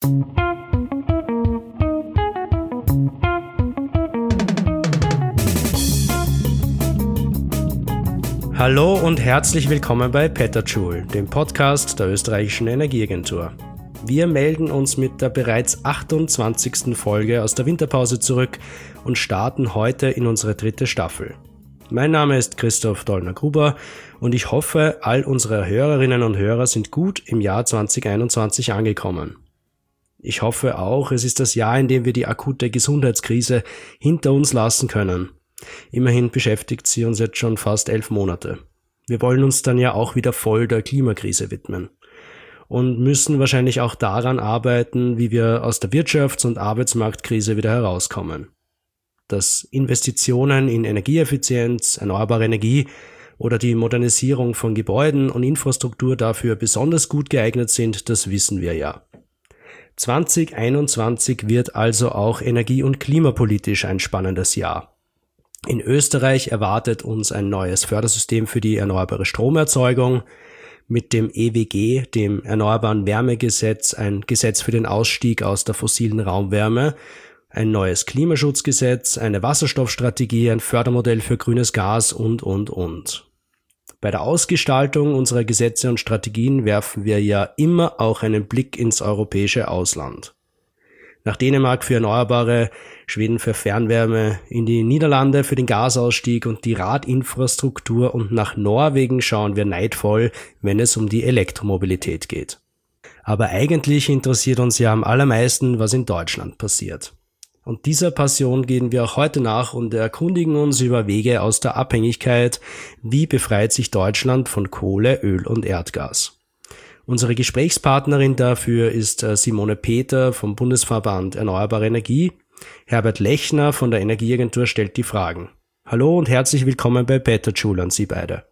Hallo und herzlich willkommen bei Petajoule, dem Podcast der österreichischen Energieagentur. Wir melden uns mit der bereits 28. Folge aus der Winterpause zurück und starten heute in unsere 3. Staffel. Mein Name ist Christoph Dollner-Gruber und ich hoffe, all unsere Hörerinnen und Hörer sind gut im Jahr 2021 angekommen. Ich hoffe auch, es ist das Jahr, in dem wir die akute Gesundheitskrise hinter uns lassen können. Immerhin beschäftigt sie uns jetzt schon fast 11 Monate. Wir wollen uns dann ja auch wieder voll der Klimakrise widmen und müssen wahrscheinlich auch daran arbeiten, wie wir aus der Wirtschafts- und Arbeitsmarktkrise wieder herauskommen. Dass Investitionen in Energieeffizienz, erneuerbare Energie oder die Modernisierung von Gebäuden und Infrastruktur dafür besonders gut geeignet sind, das wissen wir ja. 2021 wird also auch energie- und klimapolitisch ein spannendes Jahr. In Österreich erwartet uns ein neues Fördersystem für die erneuerbare Stromerzeugung, mit dem EWG, dem Erneuerbaren Wärmegesetz, ein Gesetz für den Ausstieg aus der fossilen Raumwärme, ein neues Klimaschutzgesetz, eine Wasserstoffstrategie, ein Fördermodell für grünes Gas und. Bei der Ausgestaltung unserer Gesetze und Strategien werfen wir ja immer auch einen Blick ins europäische Ausland. Nach Dänemark für Erneuerbare, Schweden für Fernwärme, in die Niederlande für den Gasausstieg und die Radinfrastruktur und nach Norwegen schauen wir neidvoll, wenn es um die Elektromobilität geht. Aber eigentlich interessiert uns ja am allermeisten, was in Deutschland passiert. Und dieser Passion gehen wir auch heute nach und erkundigen uns über Wege aus der Abhängigkeit, wie befreit sich Deutschland von Kohle, Öl und Erdgas. Unsere Gesprächspartnerin dafür ist Simone Peter vom Bundesverband Erneuerbare Energie. Herbert Lechner von der Energieagentur stellt die Fragen. Hallo und herzlich willkommen bei Petajoule an Sie beide.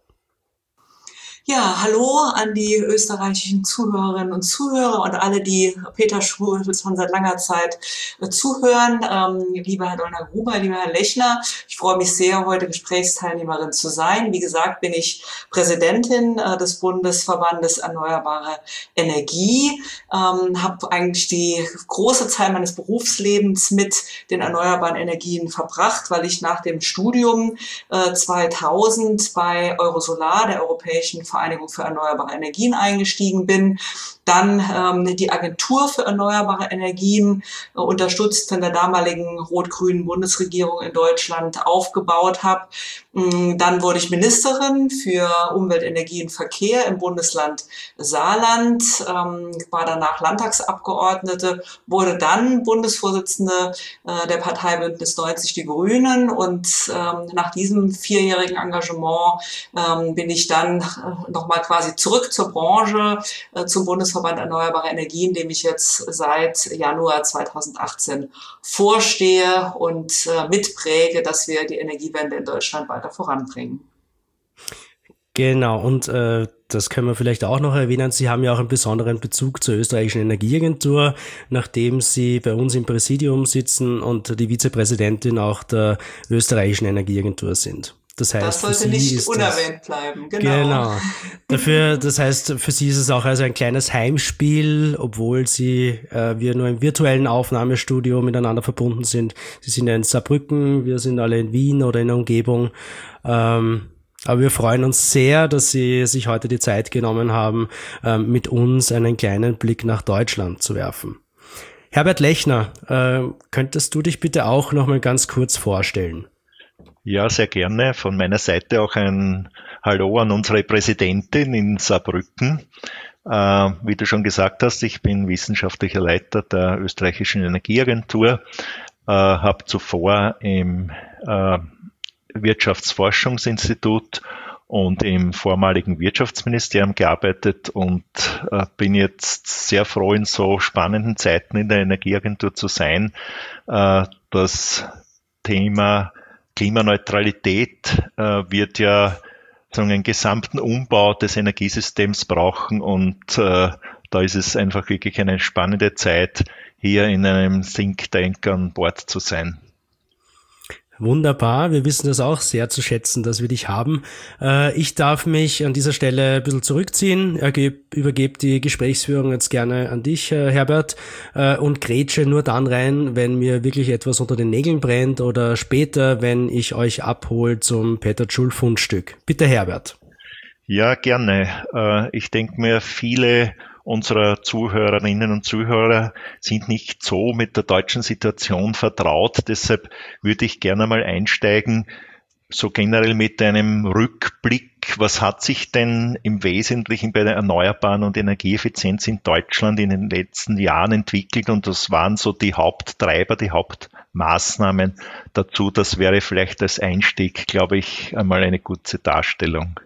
Ja, hallo an die österreichischen Zuhörerinnen und Zuhörer und alle, die Petajoule schon seit langer Zeit zuhören. Lieber Herr Dollner-Gruber, lieber Herr Lechner, ich freue mich sehr, heute Gesprächsteilnehmerin zu sein. Wie gesagt, bin ich Präsidentin des Bundesverbandes Erneuerbare Energie, habe eigentlich die große Zeit meines Berufslebens mit den erneuerbaren Energien verbracht, weil ich nach dem Studium 2000 bei Eurosolar, der Europäischen Vereinigung für erneuerbare Energien, eingestiegen bin, dann die Agentur für erneuerbare Energien unterstützt von der damaligen rot-grünen Bundesregierung in Deutschland aufgebaut habe. Dann wurde ich Ministerin für Umwelt, Energie und Verkehr im Bundesland Saarland, war danach Landtagsabgeordnete, wurde dann Bundesvorsitzende der Partei Bündnis 90 Die Grünen und nach diesem 4-jährigen Engagement bin ich dann nochmal quasi zurück zur Branche, zum Bundesverband Erneuerbare Energien, dem ich jetzt seit Januar 2018 vorstehe und mitpräge, dass wir die Energiewende in Deutschland weiter voranbringen. Genau, und das können wir vielleicht auch noch erwähnen. Sie haben ja auch einen besonderen Bezug zur österreichischen Energieagentur, nachdem Sie bei uns im Präsidium sitzen und die Vizepräsidentin auch der österreichischen Energieagentur sind. Das heißt, das sollte nicht unerwähnt bleiben, genau. Das heißt, für Sie ist es auch also ein kleines Heimspiel, obwohl wir nur im virtuellen Aufnahmestudio miteinander verbunden sind. Sie sind ja in Saarbrücken, wir sind alle in Wien oder in der Umgebung. Aber wir freuen uns sehr, dass Sie sich heute die Zeit genommen haben, mit uns einen kleinen Blick nach Deutschland zu werfen. Herbert Lechner, könntest du dich bitte auch noch mal ganz kurz vorstellen? Ja, sehr gerne. Von meiner Seite auch ein Hallo an unsere Präsidentin in Saarbrücken. Wie du schon gesagt hast, ich bin wissenschaftlicher Leiter der österreichischen Energieagentur, habe zuvor im Wirtschaftsforschungsinstitut und im vormaligen Wirtschaftsministerium gearbeitet und bin jetzt sehr froh, in so spannenden Zeiten in der Energieagentur zu sein. Das Thema Klimaneutralität wird ja einen gesamten Umbau des Energiesystems brauchen und da ist es einfach wirklich eine spannende Zeit, hier in einem Think Tank an Bord zu sein. Wunderbar, wir wissen das auch sehr zu schätzen, dass wir dich haben. Ich darf mich an dieser Stelle ein bisschen zurückziehen, übergebe die Gesprächsführung jetzt gerne an dich, Herbert, und grätsche nur dann rein, wenn mir wirklich etwas unter den Nägeln brennt oder später, wenn ich euch abhole zum Peter Tschul Fundstück. Bitte, Herbert. Ja, gerne. Ich denke mir, viele unserer Zuhörerinnen und Zuhörer sind nicht so mit der deutschen Situation vertraut. Deshalb würde ich gerne mal einsteigen, so generell mit einem Rückblick. Was hat sich denn im Wesentlichen bei der Erneuerbaren und Energieeffizienz in Deutschland in den letzten Jahren entwickelt? Und das waren so die Haupttreiber, die Hauptmaßnahmen dazu. Das wäre vielleicht als Einstieg, glaube ich, einmal eine gute Darstellung.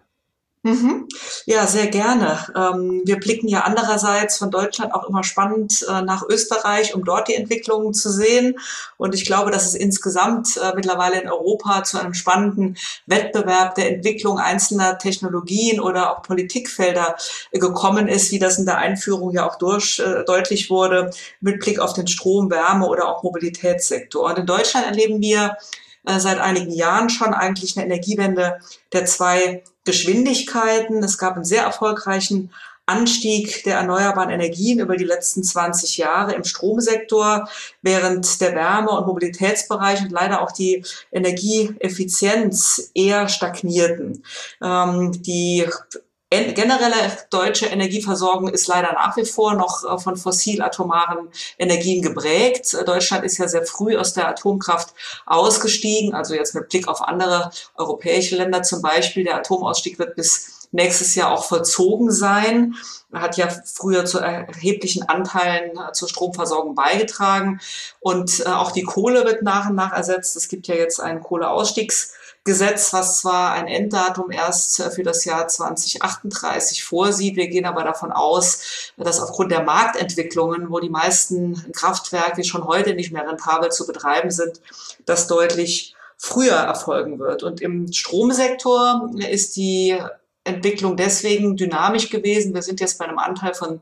Ja, sehr gerne. Wir blicken ja andererseits von Deutschland auch immer spannend nach Österreich, um dort die Entwicklungen zu sehen. Und ich glaube, dass es insgesamt mittlerweile in Europa zu einem spannenden Wettbewerb der Entwicklung einzelner Technologien oder auch Politikfelder gekommen ist, wie das in der Einführung ja auch deutlich wurde, mit Blick auf den Strom-, Wärme- oder auch Mobilitätssektor. Und in Deutschland erleben wir seit einigen Jahren schon eigentlich eine Energiewende der zwei Geschwindigkeiten. Es gab einen sehr erfolgreichen Anstieg der erneuerbaren Energien über die letzten 20 Jahre im Stromsektor, während der Wärme- und Mobilitätsbereich und leider auch die Energieeffizienz eher stagnierten. Die generelle deutsche Energieversorgung ist leider nach wie vor noch von fossil-atomaren Energien geprägt. Deutschland ist ja sehr früh aus der Atomkraft ausgestiegen, also jetzt mit Blick auf andere europäische Länder zum Beispiel. Der Atomausstieg wird bis nächstes Jahr auch vollzogen sein. Er hat ja früher zu erheblichen Anteilen zur Stromversorgung beigetragen. Und auch die Kohle wird nach und nach ersetzt. Es gibt ja jetzt einen Kohleausstiegsgesetz, was zwar ein Enddatum erst für das Jahr 2038 vorsieht. Wir gehen aber davon aus, dass aufgrund der Marktentwicklungen, wo die meisten Kraftwerke schon heute nicht mehr rentabel zu betreiben sind, das deutlich früher erfolgen wird. Und im Stromsektor ist die Entwicklung deswegen dynamisch gewesen. Wir sind jetzt bei einem Anteil von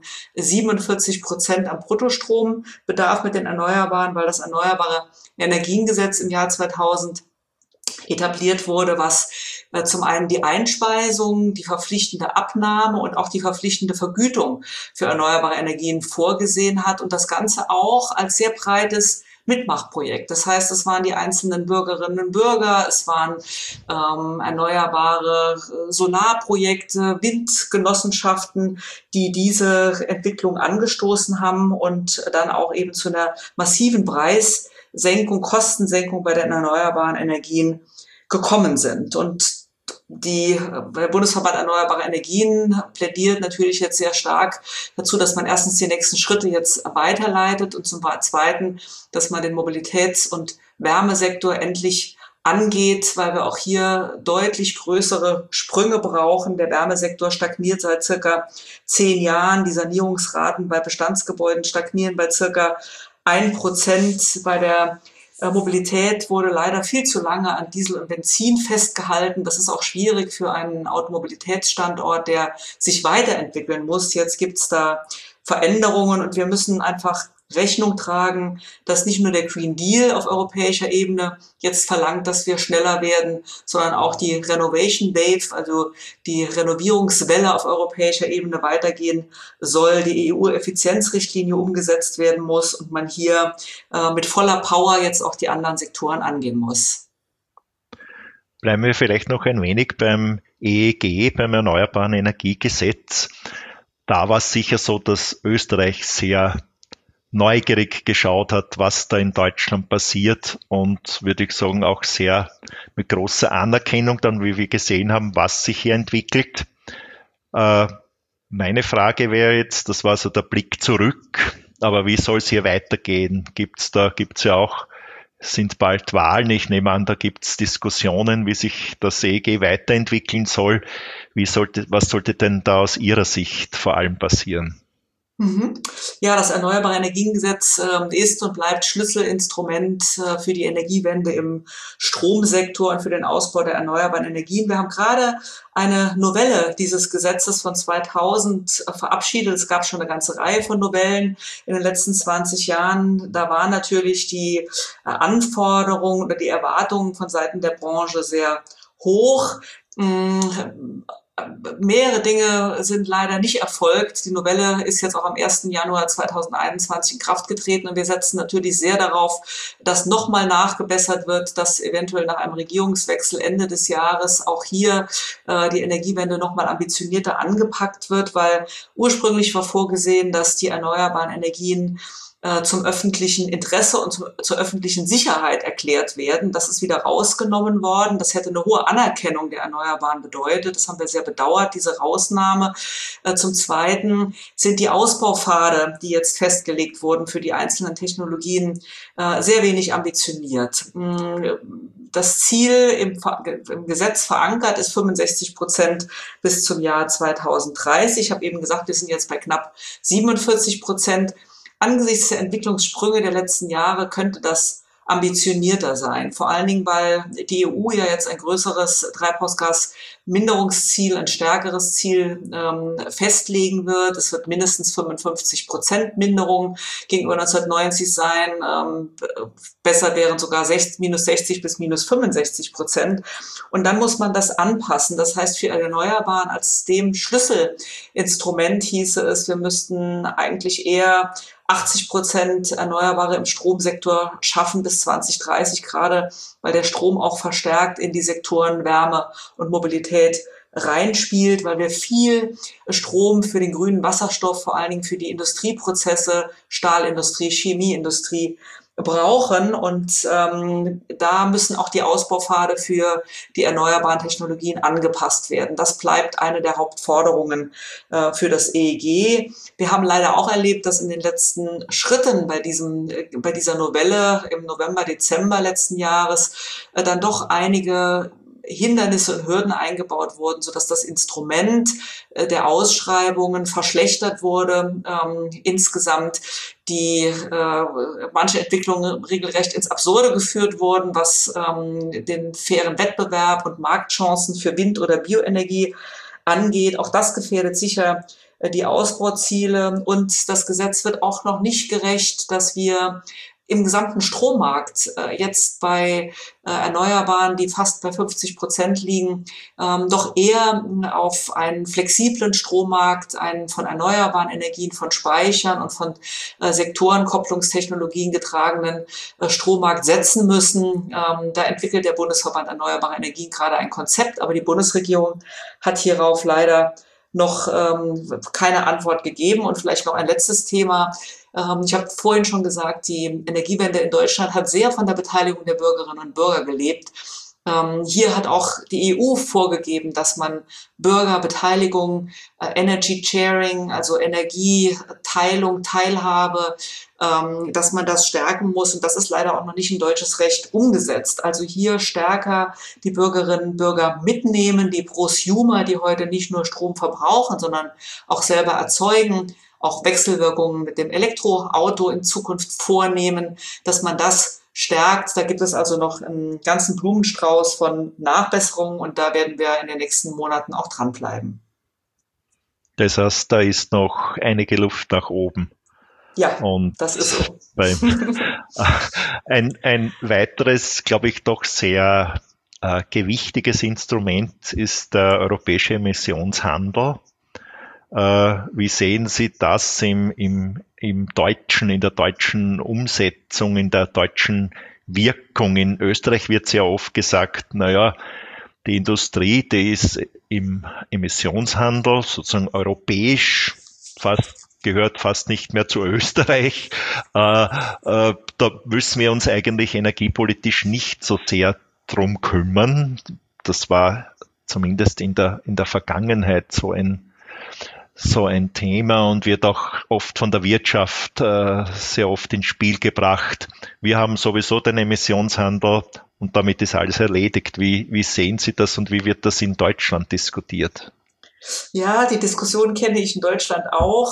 47% am Bruttostrombedarf mit den Erneuerbaren, weil das Erneuerbare Energiengesetz im Jahr 2000 etabliert wurde, was zum einen die Einspeisung, die verpflichtende Abnahme und auch die verpflichtende Vergütung für erneuerbare Energien vorgesehen hat und das Ganze auch als sehr breites Mitmachprojekt. Das heißt, es waren die einzelnen Bürgerinnen und Bürger, es waren erneuerbare Solarprojekte, Windgenossenschaften, die diese Entwicklung angestoßen haben und dann auch eben zu einer massiven Preissenkung, Kostensenkung bei den erneuerbaren Energien gekommen sind. Und der Bundesverband Erneuerbare Energien plädiert natürlich jetzt sehr stark dazu, dass man erstens die nächsten Schritte jetzt weiterleitet und zum Zweiten, dass man den Mobilitäts- und Wärmesektor endlich angeht, weil wir auch hier deutlich größere Sprünge brauchen. Der Wärmesektor stagniert seit circa 10 Jahren. Die Sanierungsraten bei Bestandsgebäuden stagnieren bei circa 1%. Bei der Mobilität wurde leider viel zu lange an Diesel und Benzin festgehalten. Das ist auch schwierig für einen Automobilitätsstandort, der sich weiterentwickeln muss. Jetzt gibt's da Veränderungen und wir müssen einfach Rechnung tragen, dass nicht nur der Green Deal auf europäischer Ebene jetzt verlangt, dass wir schneller werden, sondern auch die Renovation Wave, also die Renovierungswelle auf europäischer Ebene weitergehen soll, die EU-Effizienzrichtlinie umgesetzt werden muss und man hier mit voller Power jetzt auch die anderen Sektoren angehen muss. Bleiben wir vielleicht noch ein wenig beim EEG, beim Erneuerbaren Energiegesetz. Da war es sicher so, dass Österreich sehr neugierig geschaut hat, was da in Deutschland passiert und würde ich sagen auch sehr mit großer Anerkennung dann, wie wir gesehen haben, was sich hier entwickelt. Meine Frage wäre jetzt, das war so der Blick zurück, aber wie soll es hier weitergehen? Gibt's ja auch, sind bald Wahlen, ich nehme an, da gibt's Diskussionen, wie sich das EEG weiterentwickeln soll. Was sollte denn da aus Ihrer Sicht vor allem passieren? Ja, das Erneuerbare Energiengesetz ist und bleibt Schlüsselinstrument für die Energiewende im Stromsektor und für den Ausbau der erneuerbaren Energien. Wir haben gerade eine Novelle dieses Gesetzes von 2000 verabschiedet. Es gab schon eine ganze Reihe von Novellen in den letzten 20 Jahren. Da waren natürlich die Anforderungen oder die Erwartungen von Seiten der Branche sehr hoch. Mehrere Dinge sind leider nicht erfolgt. Die Novelle ist jetzt auch am 1. Januar 2021 in Kraft getreten und wir setzen natürlich sehr darauf, dass nochmal nachgebessert wird, dass eventuell nach einem Regierungswechsel Ende des Jahres auch hier die Energiewende nochmal ambitionierter angepackt wird, weil ursprünglich war vorgesehen, dass die erneuerbaren Energien zum öffentlichen Interesse und zur öffentlichen Sicherheit erklärt werden. Das ist wieder rausgenommen worden. Das hätte eine hohe Anerkennung der Erneuerbaren bedeutet. Das haben wir sehr bedauert, diese Rausnahme. Zum Zweiten sind die Ausbaupfade, die jetzt festgelegt wurden für die einzelnen Technologien, sehr wenig ambitioniert. Das Ziel im Gesetz verankert ist 65% bis zum Jahr 2030. Ich habe eben gesagt, wir sind jetzt bei knapp 47%. Angesichts der Entwicklungssprünge der letzten Jahre könnte das ambitionierter sein. Vor allen Dingen, weil die EU ja jetzt ein größeres Treibhausgasminderungsziel, ein stärkeres Ziel festlegen wird. Es wird mindestens 55% Minderung gegenüber 1990 sein. Besser wären sogar minus 60 bis minus 65%. Und dann muss man das anpassen. Das heißt, für Erneuerbaren als dem Schlüsselinstrument hieße es, wir müssten eigentlich eher 80% Erneuerbare im Stromsektor schaffen bis 2030, gerade weil der Strom auch verstärkt in die Sektoren Wärme und Mobilität reinspielt, weil wir viel Strom für den grünen Wasserstoff, vor allen Dingen für die Industrieprozesse, Stahlindustrie, Chemieindustrie brauchen. Und da müssen auch die Ausbaupfade für die erneuerbaren Technologien angepasst werden. Das bleibt eine der Hauptforderungen für das EEG. Wir haben leider auch erlebt, dass in den letzten Schritten bei dieser Novelle im November, Dezember letzten Jahres dann doch einige Hindernisse und Hürden eingebaut wurden, sodass das Instrument der Ausschreibungen verschlechtert wurde. Insgesamt manche Entwicklungen regelrecht ins Absurde geführt wurden, was den fairen Wettbewerb und Marktchancen für Wind- oder Bioenergie angeht. Auch das gefährdet sicher die Ausbauziele. Und das Gesetz wird auch noch nicht gerecht, dass wir im gesamten Strommarkt jetzt bei Erneuerbaren, die fast bei 50% liegen, doch eher auf einen flexiblen Strommarkt, einen von erneuerbaren Energien, von Speichern und von Sektorenkopplungstechnologien getragenen Strommarkt setzen müssen. Da entwickelt der Bundesverband Erneuerbare Energien gerade ein Konzept, aber die Bundesregierung hat hierauf leider noch keine Antwort gegeben. Und vielleicht noch ein letztes Thema. Ich habe vorhin schon gesagt, die Energiewende in Deutschland hat sehr von der Beteiligung der Bürgerinnen und Bürger gelebt. Hier hat auch die EU vorgegeben, dass man Bürgerbeteiligung, Energy Sharing, also Energieteilung, Teilhabe, dass man das stärken muss. Und das ist leider auch noch nicht in deutsches Recht umgesetzt. Also hier stärker die Bürgerinnen und Bürger mitnehmen, die Prosumer, die heute nicht nur Strom verbrauchen, sondern auch selber erzeugen, auch Wechselwirkungen mit dem Elektroauto in Zukunft vornehmen, dass man das stärkt. Da gibt es also noch einen ganzen Blumenstrauß von Nachbesserungen und da werden wir in den nächsten Monaten auch dranbleiben. Das heißt, da ist noch einige Luft nach oben. Ja, und das ist so. Ein weiteres, glaube ich, doch sehr gewichtiges Instrument ist der europäische Emissionshandel. Wie sehen Sie das in der deutschen Umsetzung, in der deutschen Wirkung? In Österreich wird sehr oft gesagt, die Industrie, die ist im Emissionshandel sozusagen europäisch, gehört fast nicht mehr zu Österreich. Da müssen wir uns eigentlich energiepolitisch nicht so sehr drum kümmern. Das war zumindest in der Vergangenheit so ein Thema und wird auch oft von der Wirtschaft sehr oft ins Spiel gebracht. Wir haben sowieso den Emissionshandel und damit ist alles erledigt. Wie sehen Sie das und wie wird das in Deutschland diskutiert? Ja, die Diskussion kenne ich in Deutschland auch.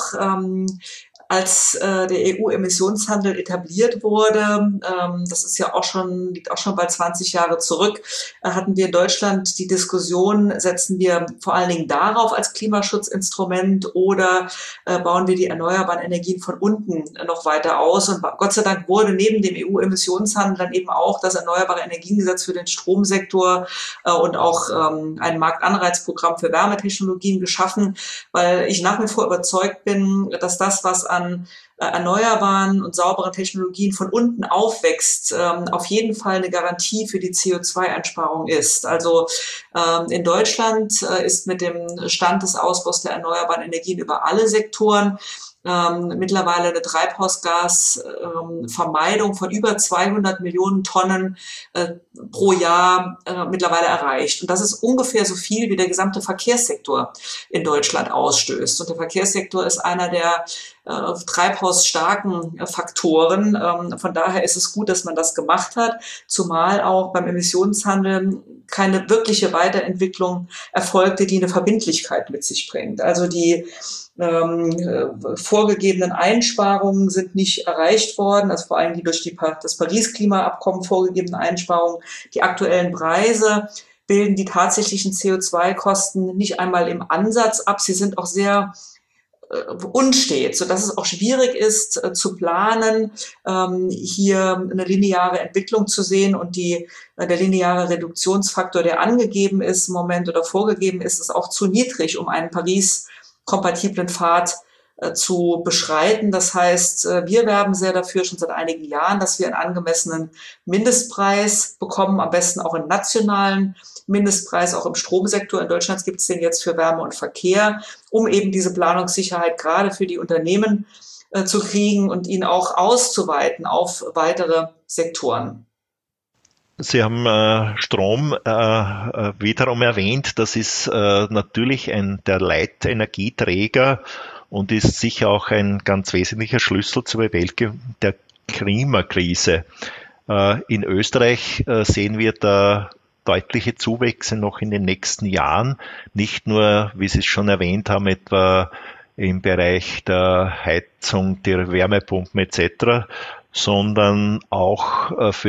Als der EU-Emissionshandel etabliert wurde, das ist ja liegt auch schon bald 20 Jahre zurück, hatten wir in Deutschland die Diskussion, setzen wir vor allen Dingen darauf als Klimaschutzinstrument oder bauen wir die erneuerbaren Energien von unten noch weiter aus? Und Gott sei Dank wurde neben dem EU-Emissionshandel dann eben auch das Erneuerbare Energiengesetz für den Stromsektor und auch ein Marktanreizprogramm für Wärmetechnologien geschaffen, weil ich nach wie vor überzeugt bin, dass das, was an erneuerbaren und sauberen Technologien von unten aufwächst, auf jeden Fall eine Garantie für die CO2-Einsparung ist. Also in Deutschland ist mit dem Stand des Ausbaus der erneuerbaren Energien über alle Sektoren mittlerweile eine Treibhausgasvermeidung von über 200 Millionen Tonnen pro Jahr mittlerweile erreicht. Und das ist ungefähr so viel, wie der gesamte Verkehrssektor in Deutschland ausstößt. Und der Verkehrssektor ist einer der treibhausstarken Faktoren. Von daher ist es gut, dass man das gemacht hat, zumal auch beim Emissionshandel keine wirkliche Weiterentwicklung erfolgte, die eine Verbindlichkeit mit sich bringt. Also die vorgegebenen Einsparungen sind nicht erreicht worden, also vor allem die durch das Paris-Klimaabkommen vorgegebenen Einsparungen. Die aktuellen Preise bilden die tatsächlichen CO2-Kosten nicht einmal im Ansatz ab. Sie sind auch sehr unstet, sodass es auch schwierig ist zu planen, hier eine lineare Entwicklung zu sehen, und der lineare Reduktionsfaktor, der angegeben ist im Moment oder vorgegeben ist, ist auch zu niedrig, um einen Paris-kompatiblen Pfad zu beschreiten. Das heißt, wir werben sehr dafür schon seit einigen Jahren, dass wir einen angemessenen Mindestpreis bekommen, am besten auch einen nationalen Mindestpreis, auch im Stromsektor. In Deutschland gibt es den jetzt für Wärme und Verkehr, um eben diese Planungssicherheit gerade für die Unternehmen zu kriegen und ihn auch auszuweiten auf weitere Sektoren. Sie haben Strom wiederum erwähnt. Das ist natürlich der Leitenergieträger und ist sicher auch ein ganz wesentlicher Schlüssel zur Bewältigung der Klimakrise. In Österreich sehen wir da deutliche Zuwächse noch in den nächsten Jahren. Nicht nur, wie Sie es schon erwähnt haben, etwa im Bereich der Heizung, der Wärmepumpen etc., sondern auch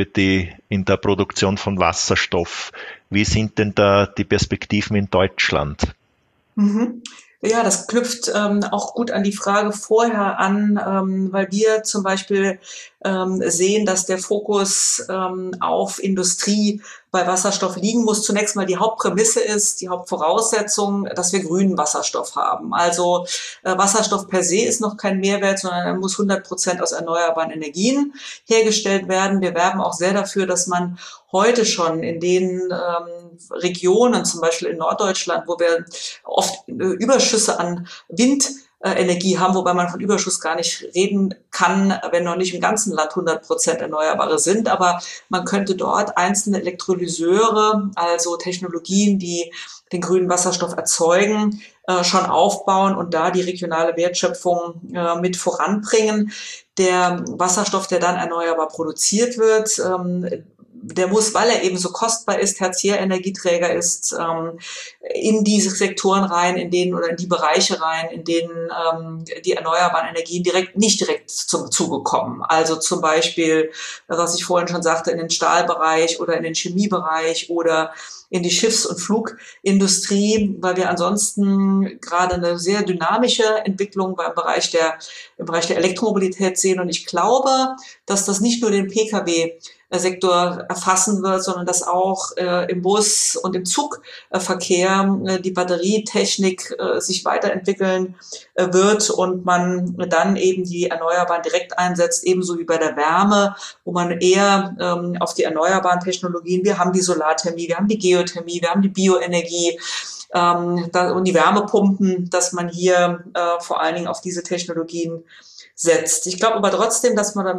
in der Produktion von Wasserstoff. Wie sind denn da die Perspektiven in Deutschland? Mhm. Ja, das knüpft auch gut an die Frage vorher an, weil wir zum Beispiel sehen, dass der Fokus auf Industrie bei Wasserstoff liegen muss. Zunächst mal die Hauptprämisse ist, die Hauptvoraussetzung, dass wir grünen Wasserstoff haben. Also Wasserstoff per se ist noch kein Mehrwert, sondern er muss 100% aus erneuerbaren Energien hergestellt werden. Wir werben auch sehr dafür, dass man heute schon in den Regionen, zum Beispiel in Norddeutschland, wo wir oft Überschüsse an Windenergie haben, wobei man von Überschuss gar nicht reden kann, wenn noch nicht im ganzen Land 100% Erneuerbare sind. Aber man könnte dort einzelne Elektrolyseure, also Technologien, die den grünen Wasserstoff erzeugen, schon aufbauen und da die regionale Wertschöpfung mit voranbringen. Der Wasserstoff, der dann erneuerbar produziert wird, der muss, weil er eben so kostbar ist, Tertiärenergieträger ist, in diese Sektoren rein, in die Bereiche rein, in denen die erneuerbaren Energien nicht direkt zum Zuge kommen. Also zum Beispiel, was ich vorhin schon sagte, in den Stahlbereich oder in den Chemiebereich oder in die Schiffs- und Flugindustrie, weil wir ansonsten gerade eine sehr dynamische Entwicklung im Bereich der Elektromobilität sehen. Und ich glaube, dass das nicht nur den Pkw-Sektor erfassen wird, sondern dass auch im Bus- und im Zugverkehr die Batterietechnik sich weiterentwickeln wird und man dann eben die Erneuerbaren direkt einsetzt, ebenso wie bei der Wärme, wo man eher auf die erneuerbaren Technologien, wir haben die Solarthermie, wir haben die Geothermie, wir haben die Bioenergie und die Wärmepumpen, dass man hier vor allen Dingen auf diese Technologien setzt. Ich glaube aber trotzdem, dass man beim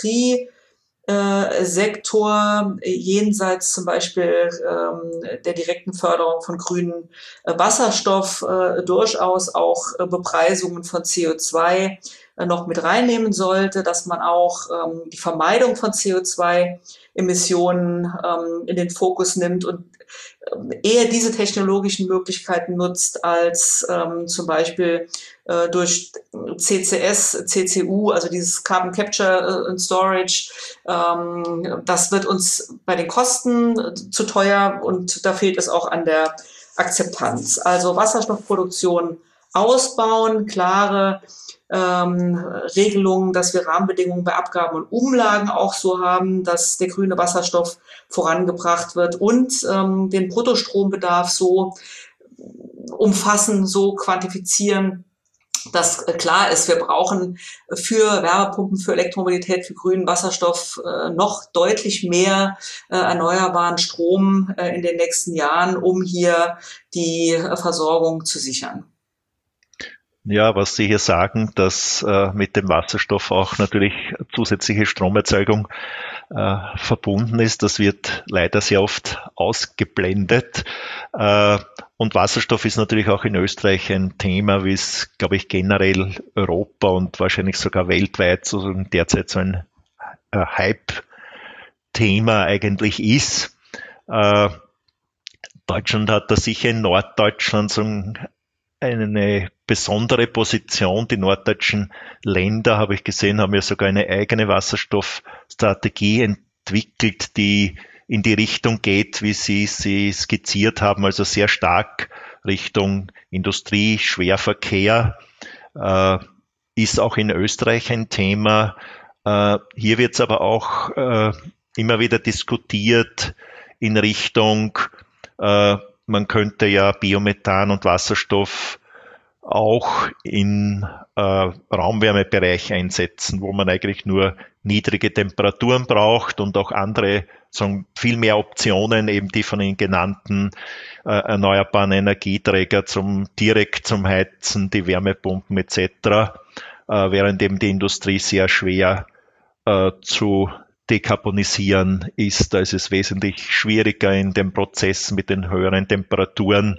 Sektor jenseits zum Beispiel der direkten Förderung von grünem Wasserstoff durchaus auch Bepreisungen von CO2 noch mit reinnehmen sollte, dass man auch die Vermeidung von CO2-Emissionen in den Fokus nimmt und eher diese technologischen Möglichkeiten nutzt, als zum Beispiel durch CCS, CCU, also dieses Carbon Capture and Storage. Das wird uns bei den Kosten zu teuer und da fehlt es auch an der Akzeptanz. Also Wasserstoffproduktion ausbauen, klare Regelungen, dass wir Rahmenbedingungen bei Abgaben und Umlagen auch so haben, dass der grüne Wasserstoff vorangebracht wird und den Bruttostrombedarf so umfassen, so quantifizieren, dass klar ist, wir brauchen für Wärmepumpen, für Elektromobilität, für grünen Wasserstoff noch deutlich mehr erneuerbaren Strom in den nächsten Jahren, um hier die Versorgung zu sichern. Ja, was Sie hier sagen, dass mit dem Wasserstoff auch natürlich zusätzliche Stromerzeugung verbunden ist, das wird leider sehr oft ausgeblendet. Und Wasserstoff ist natürlich auch in Österreich ein Thema, wie es, glaube ich, generell Europa und wahrscheinlich sogar weltweit so derzeit so ein Hype-Thema eigentlich ist. Deutschland hat da sicher in Norddeutschland so eine besondere Position. Die norddeutschen Länder, habe ich gesehen, haben ja sogar eine eigene Wasserstoffstrategie entwickelt, die in die Richtung geht, wie Sie sie skizziert haben, also sehr stark Richtung Industrie, Schwerverkehr, ist auch in Österreich ein Thema. Hier wird es aber auch immer wieder diskutiert in Richtung, man könnte ja Biomethan und Wasserstoff auch im Raumwärmebereich einsetzen, wo man eigentlich nur niedrige Temperaturen braucht und auch andere, sagen, viel mehr Optionen, eben die von Ihnen genannten erneuerbaren Energieträger direkt zum Heizen, die Wärmepumpen etc., während eben die Industrie sehr schwer zu dekarbonisieren ist. Da ist es wesentlich schwieriger in dem Prozess mit den höheren Temperaturen.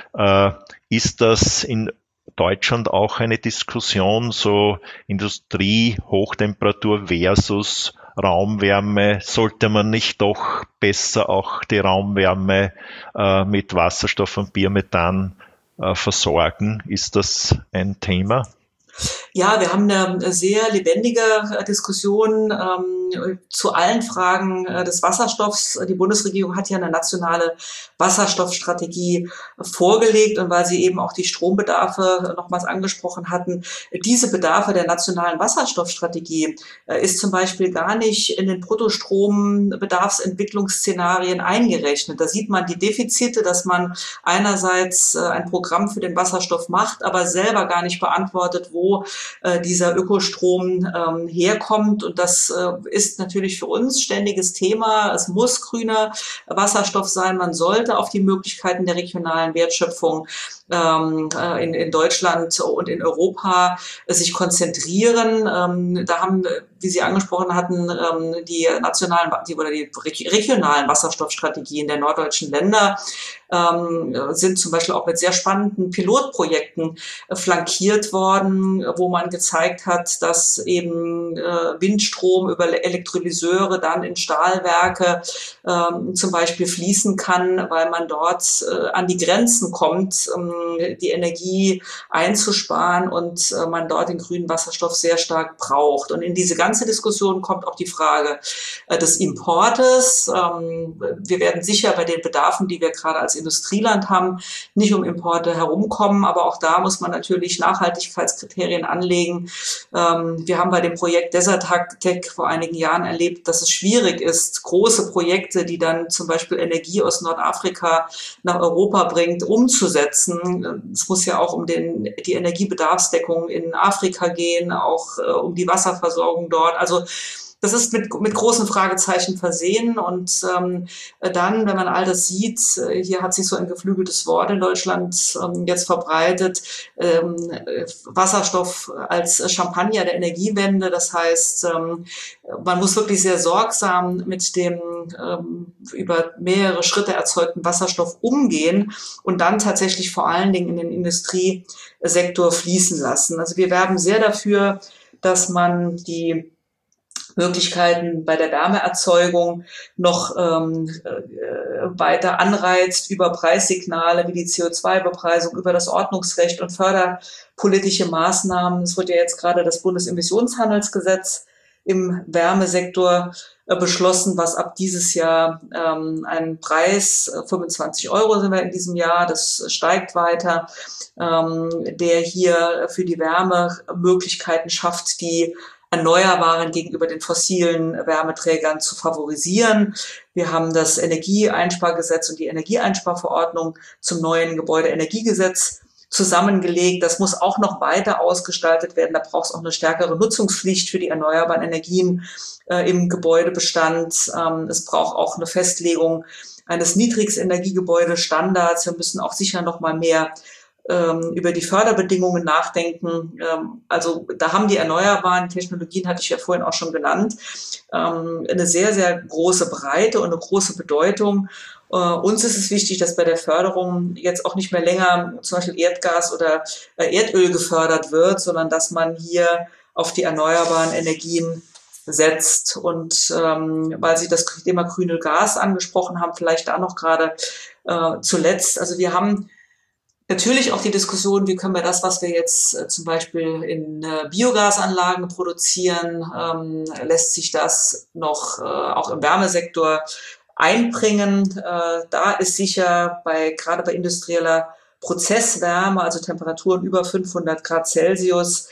Ist das in Deutschland auch eine Diskussion, so Industrie, Hochtemperatur versus Raumwärme? Sollte man nicht doch besser auch die Raumwärme mit Wasserstoff und Biomethan versorgen? Ist das ein Thema? Ja, wir haben eine sehr lebendige Diskussion zu allen Fragen des Wasserstoffs. Die Bundesregierung hat ja eine nationale Wasserstoffstrategie vorgelegt und weil Sie eben auch die Strombedarfe nochmals angesprochen hatten, diese Bedarfe der nationalen Wasserstoffstrategie ist zum Beispiel gar nicht in den Bruttostrombedarfsentwicklungsszenarien eingerechnet. Da sieht man die Defizite, dass man einerseits ein Programm für den Wasserstoff macht, aber selber gar nicht beantwortet, wo dieser Ökostrom herkommt. Und das ist natürlich für uns ständiges Thema. Es muss grüner Wasserstoff sein. Man sollte auf die Möglichkeiten der regionalen Wertschöpfung in Deutschland und in Europa sich konzentrieren. Da haben, wie Sie angesprochen hatten, die nationalen oder die regionalen Wasserstoffstrategien der norddeutschen Länder sind zum Beispiel auch mit sehr spannenden Pilotprojekten flankiert worden, wo man gezeigt hat, dass eben Windstrom über Elektrolyseure dann in Stahlwerke zum Beispiel fließen kann, weil man dort an die Grenzen kommt, die Energie einzusparen und man dort den grünen Wasserstoff sehr stark braucht. Und in diese ganze Diskussion kommt auch die Frage des Importes. Wir werden sicher bei den Bedarfen, die wir gerade als Industrieland haben, nicht um Importe herumkommen, aber auch da muss man natürlich Nachhaltigkeitskriterien anlegen. Wir haben bei dem Projekt Desertec vor einigen Jahren erlebt, dass es schwierig ist, große Projekte, die dann zum Beispiel Energie aus Nordafrika nach Europa bringt, umzusetzen. Es muss ja auch um die Energiebedarfsdeckung in Afrika gehen, auch um die Wasserversorgung dort. Also das ist mit großen Fragezeichen versehen und dann, wenn man all das sieht, hier hat sich so ein geflügeltes Wort in Deutschland jetzt verbreitet, Wasserstoff als Champagner der Energiewende. Das heißt, man muss wirklich sehr sorgsam mit dem über mehrere Schritte erzeugten Wasserstoff umgehen und dann tatsächlich vor allen Dingen in den Industriesektor fließen lassen. Also wir werben sehr dafür, dass man die Möglichkeiten bei der Wärmeerzeugung noch weiter anreizt über Preissignale wie die CO2-Bepreisung, über das Ordnungsrecht und förderpolitische Maßnahmen. Es wird ja jetzt gerade das Bundesemissionshandelsgesetz im Wärmesektor beschlossen, was ab dieses Jahr einen Preis, 25 € sind wir in diesem Jahr, das steigt weiter, der hier für die Wärme Möglichkeiten schafft, die Erneuerbaren gegenüber den fossilen Wärmeträgern zu favorisieren. Wir haben das Energieeinspargesetz und die Energieeinsparverordnung zum neuen Gebäudeenergiegesetz zusammengelegt. Das muss auch noch weiter ausgestaltet werden. Da braucht es auch eine stärkere Nutzungspflicht für die erneuerbaren Energien im Gebäudebestand. Es braucht auch eine Festlegung eines Niedrigstenergiegebäudestandards. Wir müssen auch sicher noch mal mehr über die Förderbedingungen nachdenken. Also da haben die erneuerbaren Technologien, hatte ich ja vorhin auch schon genannt, eine sehr, sehr große Breite und eine große Bedeutung. Uns ist es wichtig, dass bei der Förderung jetzt auch nicht mehr länger zum Beispiel Erdgas oder Erdöl gefördert wird, sondern dass man hier auf die erneuerbaren Energien setzt. Und weil Sie das Thema grüne Gas angesprochen haben, vielleicht da noch gerade zuletzt. Also wir haben natürlich auch die Diskussion, wie können wir das, was wir jetzt zum Beispiel in Biogasanlagen produzieren, lässt sich das noch auch im Wärmesektor einbringen. Da ist sicher gerade bei industrieller Prozesswärme, also Temperaturen über 500 Grad Celsius,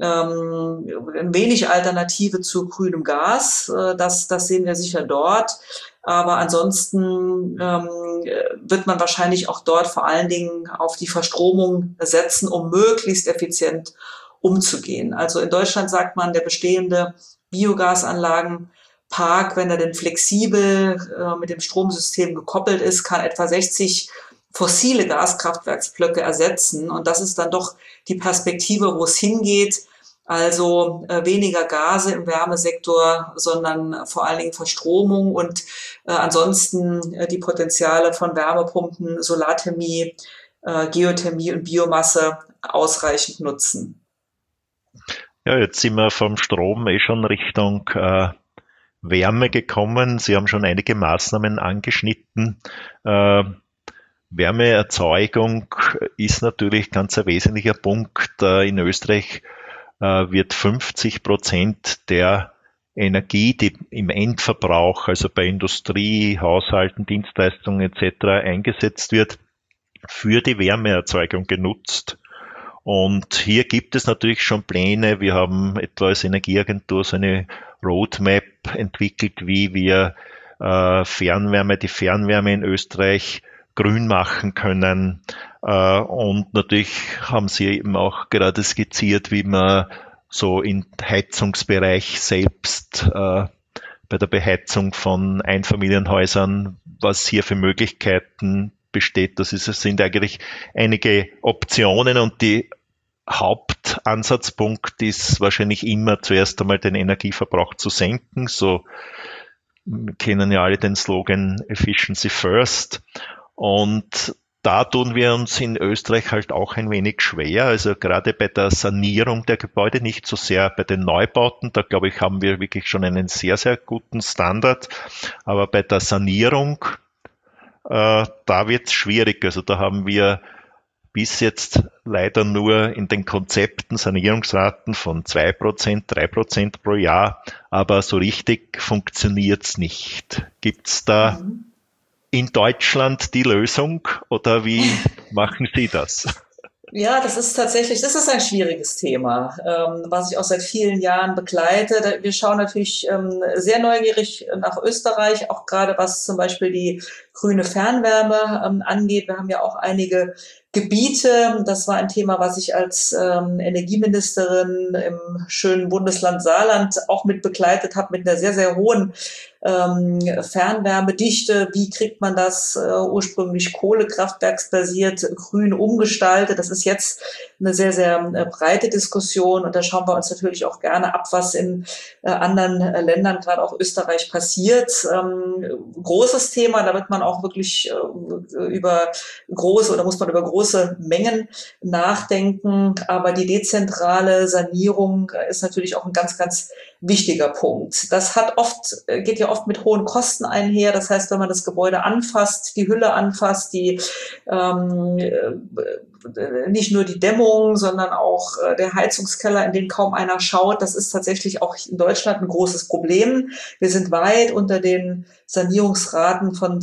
ein wenig Alternative zu grünem Gas. Das sehen wir sicher dort. Aber ansonsten wird man wahrscheinlich auch dort vor allen Dingen auf die Verstromung setzen, um möglichst effizient umzugehen. Also in Deutschland sagt man, der bestehende Biogasanlagenpark, wenn er denn flexibel mit dem Stromsystem gekoppelt ist, kann etwa 60 fossile Gaskraftwerksblöcke ersetzen. Und das ist dann doch die Perspektive, wo es hingeht. Also weniger Gase im Wärmesektor, sondern vor allen Dingen Verstromung und ansonsten die Potenziale von Wärmepumpen, Solarthermie, Geothermie und Biomasse ausreichend nutzen. Ja, jetzt sind wir vom Strom schon Richtung Wärme gekommen. Sie haben schon einige Maßnahmen angeschnitten. Wärmeerzeugung ist natürlich ganz ein wesentlicher Punkt. In Österreich wird 50% der Energie, die im Endverbrauch, also bei Industrie, Haushalten, Dienstleistungen etc. eingesetzt wird, für die Wärmeerzeugung genutzt. Und hier gibt es natürlich schon Pläne. Wir haben etwa als Energieagentur so eine Roadmap entwickelt, wie wir die Fernwärme in Österreich grün machen können. Und natürlich haben Sie eben auch gerade skizziert, wie man so im Heizungsbereich selbst bei der Beheizung von Einfamilienhäusern, was hier für Möglichkeiten besteht. Es sind eigentlich einige Optionen und die Hauptansatzpunkt ist wahrscheinlich immer zuerst einmal den Energieverbrauch zu senken. So kennen ja alle den Slogan Efficiency First. Und da tun wir uns in Österreich halt auch ein wenig schwer. Also gerade bei der Sanierung der Gebäude, nicht so sehr bei den Neubauten. Da glaube ich, haben wir wirklich schon einen sehr, sehr guten Standard. Aber bei der Sanierung, da wird es schwierig. Also da haben wir bis jetzt leider nur in den Konzepten Sanierungsraten von 2%, 3% pro Jahr. Aber so richtig funktioniert es nicht. Gibt es da in Deutschland die Lösung oder wie machen Sie das? Ja, das ist ein schwieriges Thema, was ich auch seit vielen Jahren begleite. Wir schauen natürlich sehr neugierig nach Österreich, auch gerade was zum Beispiel die grüne Fernwärme angeht. Wir haben ja auch einige Gebiete. Das war ein Thema, was ich als Energieministerin im schönen Bundesland Saarland auch mit begleitet habe, mit einer sehr, sehr hohen Fernwärmedichte. Wie kriegt man das ursprünglich kohlekraftwerksbasiert grün umgestaltet? Das ist jetzt eine sehr, sehr breite Diskussion und da schauen wir uns natürlich auch gerne ab, was in anderen Ländern, gerade auch Österreich, passiert. Großes Thema, da wird man auch wirklich über große Mengen nachdenken. Aber die dezentrale Sanierung ist natürlich auch ein ganz, ganz wichtiger Punkt. Das geht ja oft mit hohen Kosten einher. Das heißt, wenn man das Gebäude anfasst, die Hülle anfasst, nicht nur die Dämmung, sondern auch der Heizungskeller, in den kaum einer schaut. Das ist tatsächlich auch in Deutschland ein großes Problem. Wir sind weit unter den Sanierungsraten von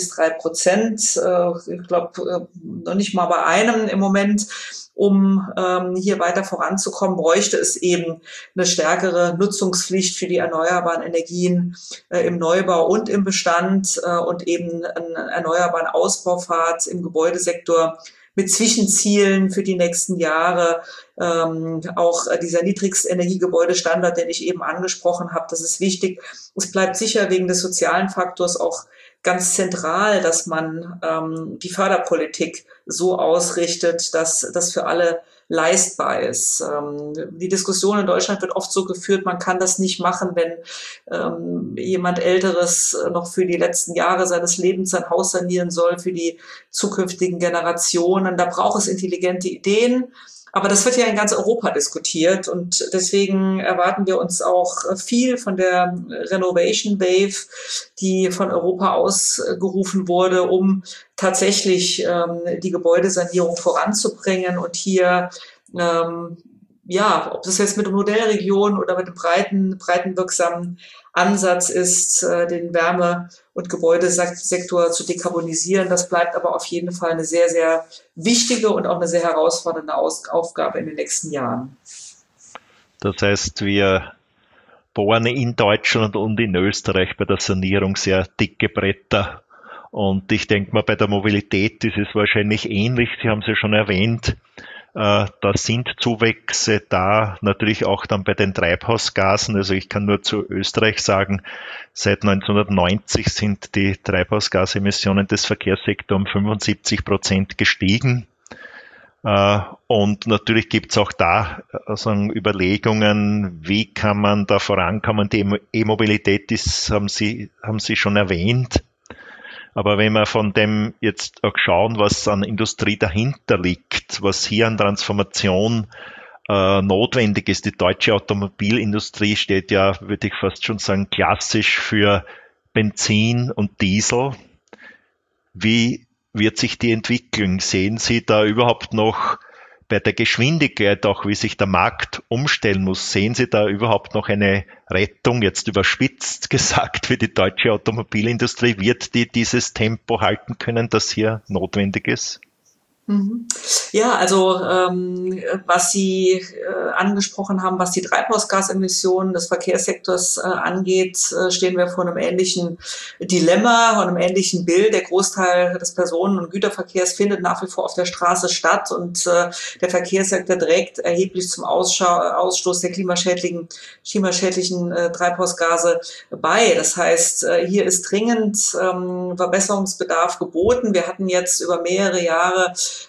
2-3%. Ich glaube, noch nicht mal bei einem im Moment. Um hier weiter voranzukommen, bräuchte es eben eine stärkere Nutzungspflicht für die erneuerbaren Energien im Neubau und im Bestand und eben einen erneuerbaren Ausbaupfad im Gebäudesektor mit Zwischenzielen für die nächsten Jahre. Auch dieser Niedrigstenergiegebäudestandard, den ich eben angesprochen habe, das ist wichtig. Es bleibt sicher wegen des sozialen Faktors auch ganz zentral, dass man die Förderpolitik so ausrichtet, dass das für alle leistbar ist. Die Diskussion in Deutschland wird oft so geführt, man kann das nicht machen, wenn jemand Älteres noch für die letzten Jahre seines Lebens sein Haus sanieren soll, für die zukünftigen Generationen. Da braucht es intelligente Ideen. Aber das wird ja in ganz Europa diskutiert und deswegen erwarten wir uns auch viel von der Renovation Wave, die von Europa ausgerufen wurde, um tatsächlich die Gebäudesanierung voranzubringen und hier ob das jetzt mit der Modellregion oder mit dem breiten wirksamen Ansatz ist, den Wärme- und Gebäudesektor zu dekarbonisieren. Das bleibt aber auf jeden Fall eine sehr, sehr wichtige und auch eine sehr herausfordernde Aufgabe in den nächsten Jahren. Das heißt, wir bohren in Deutschland und in Österreich bei der Sanierung sehr dicke Bretter. Und ich denke mal, bei der Mobilität ist es wahrscheinlich ähnlich. Sie haben es ja schon erwähnt. Da sind Zuwächse da, natürlich auch dann bei den Treibhausgasen. Also ich kann nur zu Österreich sagen, seit 1990 sind die Treibhausgasemissionen des Verkehrssektors um 75% gestiegen. Und natürlich gibt es auch da Überlegungen, wie kann man da vorankommen. Die E-Mobilität haben Sie schon erwähnt. Aber wenn wir von dem jetzt auch schauen, was an Industrie dahinter liegt, was hier an Transformation notwendig ist, die deutsche Automobilindustrie steht ja, würde ich fast schon sagen, klassisch für Benzin und Diesel. Wie wird sich die entwickeln? Sehen Sie da überhaupt noch bei der Geschwindigkeit, auch wie sich der Markt umstellen muss, sehen Sie da überhaupt noch eine Rettung, jetzt überspitzt gesagt, für die deutsche Automobilindustrie? Wird die dieses Tempo halten können, das hier notwendig ist? Ja, also was Sie angesprochen haben, was die Treibhausgasemissionen des Verkehrssektors angeht, stehen wir vor einem ähnlichen Dilemma und einem ähnlichen Bild. Der Großteil des Personen- und Güterverkehrs findet nach wie vor auf der Straße statt und der Verkehrssektor trägt erheblich zum Ausstoß der klimaschädlichen Treibhausgase bei. Das heißt, hier ist dringend Verbesserungsbedarf geboten. Wir hatten jetzt über mehrere Jahre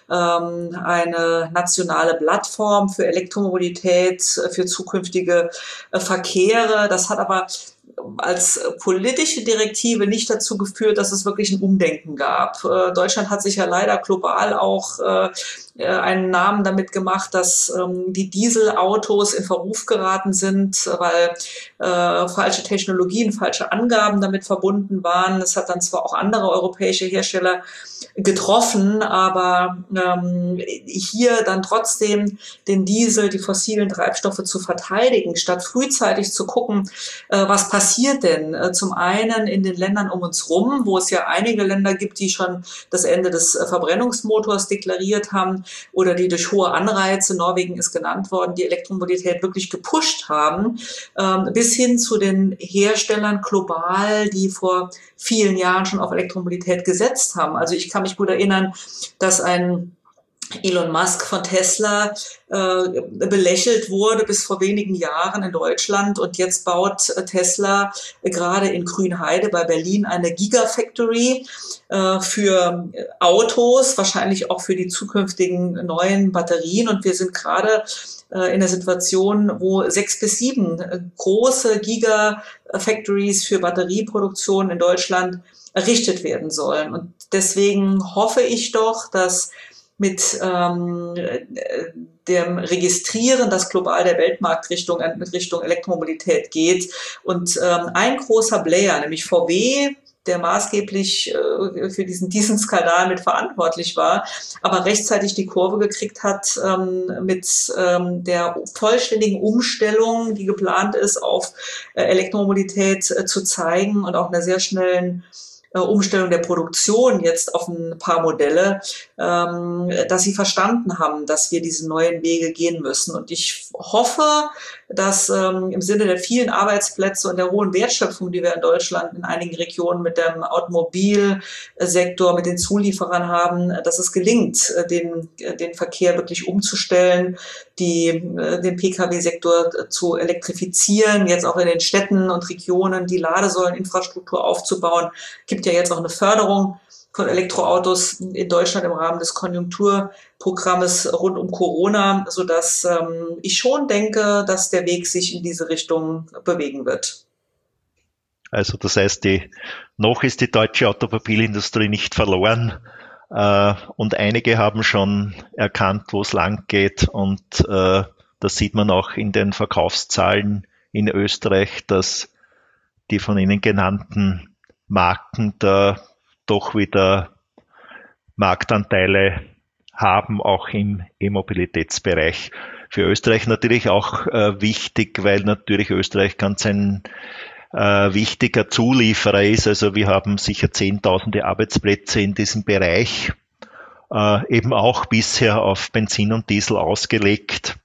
eine nationale Plattform für Elektromobilität, für zukünftige Verkehre. Das hat aber als politische Direktive nicht dazu geführt, dass es wirklich ein Umdenken gab. Deutschland hat sich ja leider global auch einen Namen damit gemacht, dass die Dieselautos in Verruf geraten sind, weil falsche Technologien, falsche Angaben damit verbunden waren. Es hat dann zwar auch andere europäische Hersteller getroffen, aber hier dann trotzdem den Diesel, die fossilen Treibstoffe zu verteidigen, statt frühzeitig zu gucken, was passiert denn zum einen in den Ländern um uns rum, wo es ja einige Länder gibt, die schon das Ende des Verbrennungsmotors deklariert haben oder die durch hohe Anreize, Norwegen ist genannt worden, die Elektromobilität wirklich gepusht haben, bis hin zu den Herstellern global, die vor vielen Jahren schon auf Elektromobilität gesetzt haben. Also ich kann mich gut erinnern, dass ein Elon Musk von Tesla belächelt wurde bis vor wenigen Jahren in Deutschland und jetzt baut Tesla gerade in Grünheide bei Berlin eine Gigafactory für Autos, wahrscheinlich auch für die zukünftigen neuen Batterien und wir sind gerade in der Situation, wo 6 bis 7 große Gigafactories für Batterieproduktion in Deutschland errichtet werden sollen. Und deswegen hoffe ich doch, dass mit dem Registrieren, dass global der Weltmarkt Richtung Elektromobilität geht und ein großer Player, nämlich VW, der maßgeblich für diesen Skandal mit verantwortlich war, aber rechtzeitig die Kurve gekriegt hat mit der vollständigen Umstellung, die geplant ist, auf Elektromobilität zu zeigen und auch einer sehr schnellen Umstellung der Produktion jetzt auf ein paar Modelle, dass sie verstanden haben, dass wir diese neuen Wege gehen müssen. Und ich hoffe, dass im Sinne der vielen Arbeitsplätze und der hohen Wertschöpfung, die wir in Deutschland in einigen Regionen mit dem Automobilsektor, mit den Zulieferern haben, dass es gelingt, den Verkehr wirklich umzustellen, den Pkw-Sektor zu elektrifizieren, jetzt auch in den Städten und Regionen die Ladesäuleninfrastruktur aufzubauen. Gibt ja jetzt auch eine Förderung von Elektroautos in Deutschland im Rahmen des Konjunkturprogrammes rund um Corona, sodass ich schon denke, dass der Weg sich in diese Richtung bewegen wird. Also das heißt, noch ist die deutsche Automobilindustrie nicht verloren. Und einige haben schon erkannt, wo es lang geht. Und das sieht man auch in den Verkaufszahlen in Österreich, dass die von Ihnen genannten Marken da doch wieder Marktanteile haben, auch im E-Mobilitätsbereich. Für Österreich natürlich auch wichtig, weil natürlich Österreich ganz ein wichtiger Zulieferer ist. Also wir haben sicher Zehntausende Arbeitsplätze in diesem Bereich, eben auch bisher auf Benzin und Diesel ausgelegt.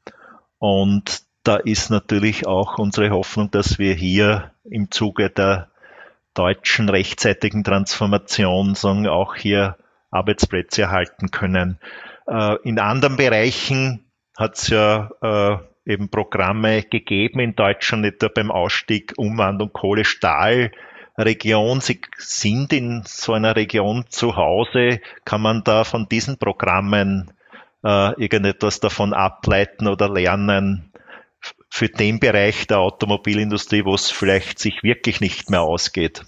Und da ist natürlich auch unsere Hoffnung, dass wir hier im Zuge der deutschen rechtzeitigen Transformation sagen, auch hier Arbeitsplätze erhalten können. In anderen Bereichen hat es ja eben Programme gegeben in Deutschland, etwa beim Ausstieg Umwandlung Kohle-Stahl-Region. Sie sind in so einer Region zu Hause. Kann man da von diesen Programmen irgendetwas davon ableiten oder lernen für den Bereich der Automobilindustrie, wo es vielleicht sich wirklich nicht mehr ausgeht?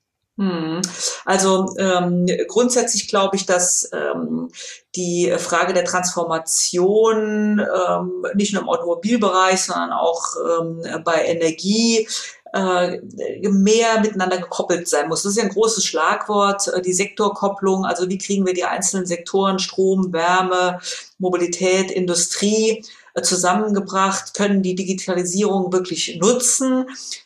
Also grundsätzlich glaube ich, dass die Frage der Transformation nicht nur im Automobilbereich, sondern auch bei Energie mehr miteinander gekoppelt sein muss. Das ist ja ein großes Schlagwort, die Sektorkopplung. Also wie kriegen wir die einzelnen Sektoren, Strom, Wärme, Mobilität, Industrie zusammengebracht, können die Digitalisierung wirklich nutzen,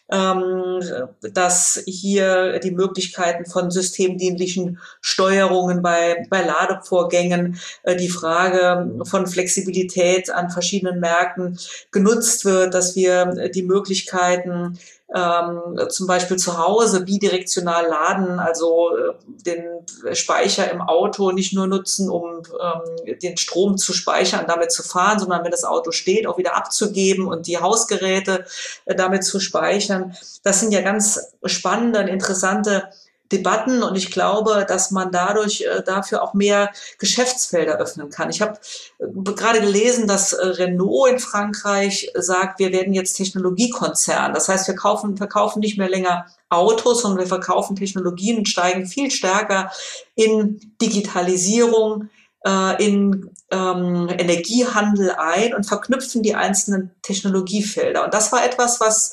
dass hier die Möglichkeiten von systemdienlichen Steuerungen bei Ladevorgängen, die Frage von Flexibilität an verschiedenen Märkten genutzt wird, dass wir die Möglichkeiten zum Beispiel zu Hause bidirektional laden, also den Speicher im Auto nicht nur nutzen, um den Strom zu speichern, damit zu fahren, sondern wenn das Auto steht, auch wieder abzugeben und die Hausgeräte damit zu speichern. Das sind ja ganz spannende und interessante Debatten und ich glaube, dass man dadurch dafür auch mehr Geschäftsfelder öffnen kann. Ich habe gerade gelesen, dass Renault in Frankreich sagt, wir werden jetzt Technologiekonzern. Das heißt, wir verkaufen nicht mehr länger Autos, sondern wir verkaufen Technologien und steigen viel stärker in Digitalisierung, in Energiehandel ein und verknüpfen die einzelnen Technologiefelder. Und das war etwas, was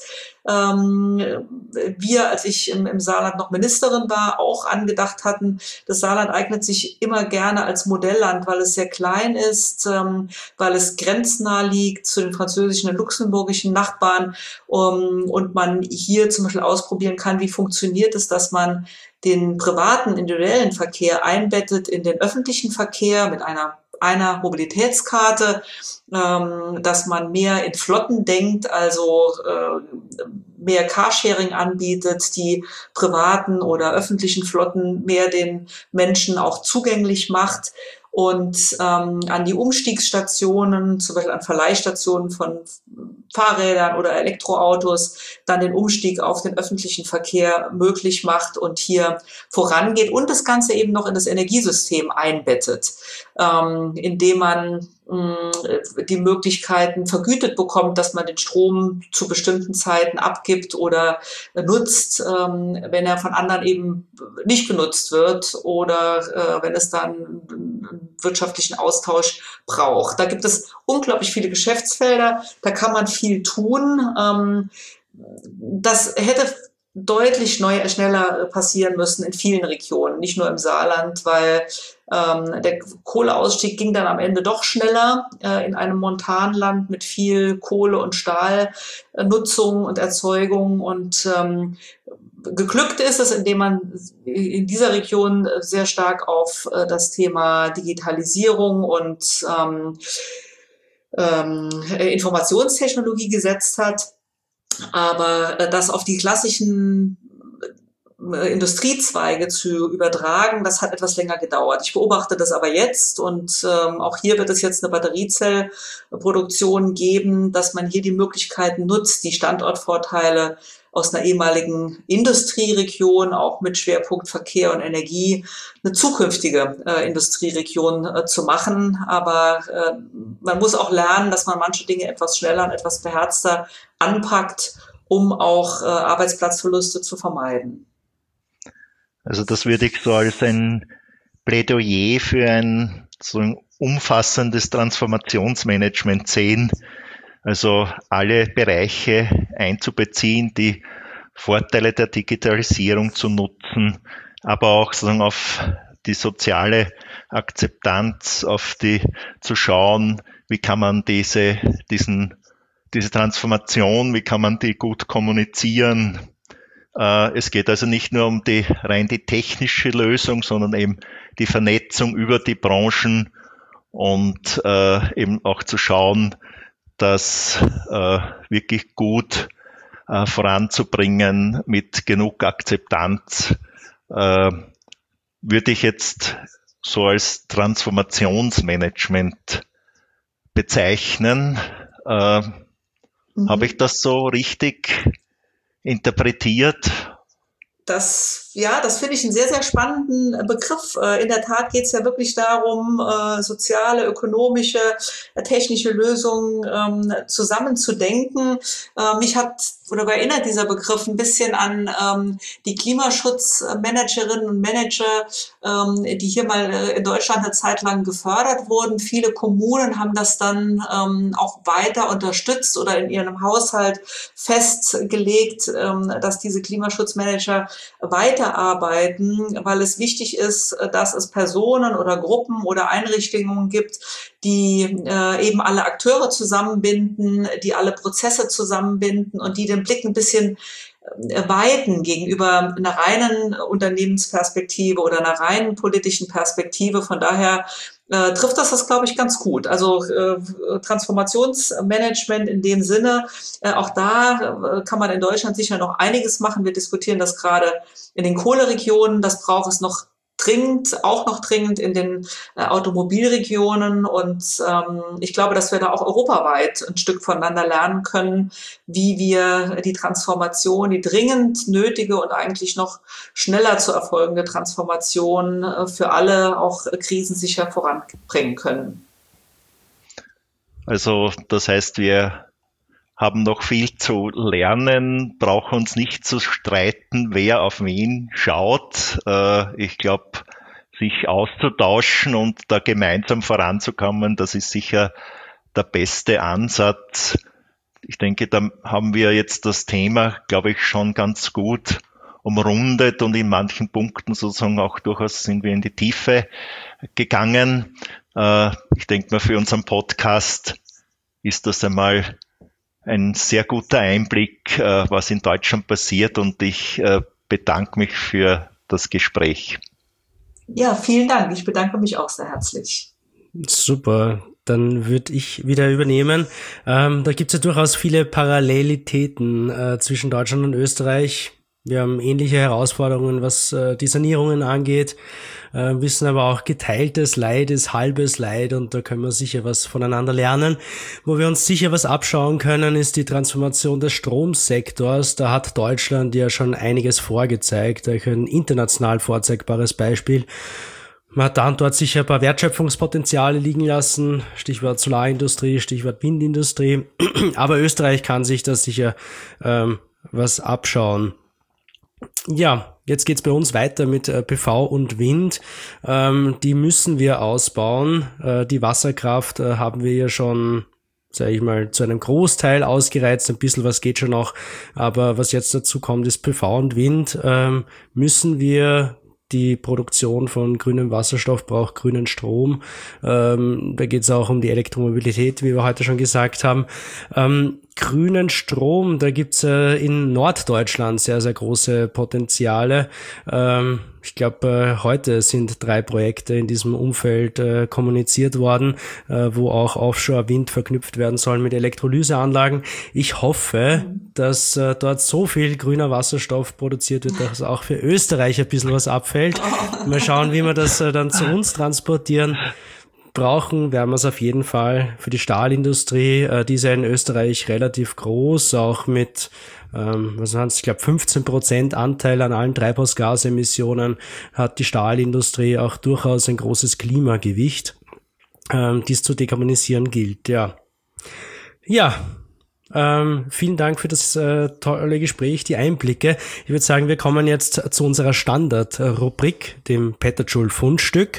wir, als ich im Saarland noch Ministerin war, auch angedacht hatten. Das Saarland eignet sich immer gerne als Modellland, weil es sehr klein ist, weil es grenznah liegt zu den französischen und luxemburgischen Nachbarn und man hier zum Beispiel ausprobieren kann, wie funktioniert es, dass man den privaten individuellen Verkehr einbettet in den öffentlichen Verkehr mit einer Mobilitätskarte, dass man mehr in Flotten denkt, also mehr Carsharing anbietet, die privaten oder öffentlichen Flotten mehr den Menschen auch zugänglich macht und an die Umstiegsstationen, zum Beispiel an Verleihstationen von Fahrrädern oder Elektroautos, dann den Umstieg auf den öffentlichen Verkehr möglich macht und hier vorangeht und das Ganze eben noch in das Energiesystem einbettet, indem man die Möglichkeiten vergütet bekommt, dass man den Strom zu bestimmten Zeiten abgibt oder nutzt, wenn er von anderen eben nicht genutzt wird oder wenn es dann einen wirtschaftlichen Austausch braucht. Da gibt es unglaublich viele Geschäftsfelder, da kann man viel tun. Das hätte deutlich schneller passieren müssen in vielen Regionen, nicht nur im Saarland, weil der Kohleausstieg ging dann am Ende doch schneller in einem Montanland mit viel Kohle- und Stahlnutzung und Erzeugung. Und geglückt ist es, indem man in dieser Region sehr stark auf das Thema Digitalisierung und Informationstechnologie gesetzt hat. Aber das auf die klassischen Industriezweige zu übertragen, das hat etwas länger gedauert. Ich beobachte das aber jetzt und auch hier wird es jetzt eine Batteriezellproduktion geben, dass man hier die Möglichkeiten nutzt, die Standortvorteile aus einer ehemaligen Industrieregion, auch mit Schwerpunkt Verkehr und Energie, eine zukünftige Industrieregion zu machen. Aber man muss auch lernen, dass man manche Dinge etwas schneller und etwas beherzter anpackt, um auch Arbeitsplatzverluste zu vermeiden. Also das würde ich so als ein Plädoyer für ein so ein umfassendes Transformationsmanagement sehen. Also alle Bereiche einzubeziehen, die Vorteile der Digitalisierung zu nutzen, aber auch sozusagen auf die soziale Akzeptanz, zu schauen, wie kann man diese Transformation, wie kann man die gut kommunizieren. Es geht also nicht nur um die technische Lösung, sondern eben die Vernetzung über die Branchen und eben auch zu schauen, das wirklich gut voranzubringen mit genug Akzeptanz, würde ich jetzt so als Transformationsmanagement bezeichnen. Habe ich das so richtig interpretiert? Das finde ich einen sehr, sehr spannenden Begriff. In der Tat geht es ja wirklich darum, soziale, ökonomische, technische Lösungen zusammenzudenken. Mich erinnert dieser Begriff ein bisschen an die Klimaschutzmanagerinnen und Manager, die hier mal in Deutschland eine Zeit lang gefördert wurden. Viele Kommunen haben das dann auch weiter unterstützt oder in ihrem Haushalt festgelegt, dass diese Klimaschutzmanager weiterarbeiten, weil es wichtig ist, dass es Personen oder Gruppen oder Einrichtungen gibt, die eben alle Akteure zusammenbinden, die alle Prozesse zusammenbinden und die den Blick ein bisschen weiten gegenüber einer reinen Unternehmensperspektive oder einer reinen politischen Perspektive. Von daher trifft das, glaube ich, ganz gut. Also Transformationsmanagement in dem Sinne, auch da kann man in Deutschland sicher noch einiges machen. Wir diskutieren das gerade in den Kohleregionen. Das braucht es noch dringend in den Automobilregionen. Und ich glaube, dass wir da auch europaweit ein Stück voneinander lernen können, wie wir die Transformation, die dringend nötige und eigentlich noch schneller zu erfolgende Transformation für alle auch krisensicher voranbringen können. Also das heißt, wir haben noch viel zu lernen, brauchen uns nicht zu streiten, wer auf wen schaut. Ich glaube, sich auszutauschen und da gemeinsam voranzukommen, das ist sicher der beste Ansatz. Ich denke, da haben wir jetzt das Thema, glaube ich, schon ganz gut umrundet und in manchen Punkten sozusagen auch durchaus sind wir in die Tiefe gegangen. Ich denke mal, für unseren Podcast ist das einmal ein sehr guter Einblick, was in Deutschland passiert, und ich bedanke mich für das Gespräch. Ja, vielen Dank. Ich bedanke mich auch sehr herzlich. Super. Dann würde ich wieder übernehmen. Da gibt es ja durchaus viele Parallelitäten zwischen Deutschland und Österreich. Wir haben ähnliche Herausforderungen, was die Sanierungen angeht, wissen aber auch, geteiltes Leid ist halbes Leid, und da können wir sicher was voneinander lernen. Wo wir uns sicher was abschauen können, ist die Transformation des Stromsektors. Da hat Deutschland ja schon einiges vorgezeigt, ein international vorzeigbares Beispiel. Man hat da und dort sicher ein paar Wertschöpfungspotenziale liegen lassen, Stichwort Solarindustrie, Stichwort Windindustrie, aber Österreich kann sich da sicher was abschauen. Ja, jetzt geht's bei uns weiter mit PV und Wind. Die müssen wir ausbauen. Die Wasserkraft haben wir ja schon, sage ich mal, zu einem Großteil ausgereizt. Ein bisschen was geht schon noch. Aber was jetzt dazu kommt, ist PV und Wind. Müssen wir die Produktion von grünem Wasserstoff braucht grünen Strom. Da geht es auch um die Elektromobilität, wie wir heute schon gesagt haben. Grünen Strom, da gibt's in Norddeutschland sehr, sehr große Potenziale. Ich glaube, heute sind 3 Projekte in diesem Umfeld kommuniziert worden, wo auch Offshore-Wind verknüpft werden soll mit Elektrolyseanlagen. Ich hoffe, dass dort so viel grüner Wasserstoff produziert wird, dass auch für Österreich ein bisschen was abfällt. Mal schauen, wie wir das dann zu uns transportieren. Brauchen werden wir es auf jeden Fall für die Stahlindustrie. Die ist ja in Österreich relativ groß, auch mit, ich glaube 15% Anteil an allen Treibhausgasemissionen hat die Stahlindustrie auch durchaus ein großes Klimagewicht, dies zu dekarbonisieren gilt, ja. Ja, vielen Dank für das tolle Gespräch, die Einblicke. Ich würde sagen, wir kommen jetzt zu unserer Standardrubrik, dem Peterjoule-Fundstück.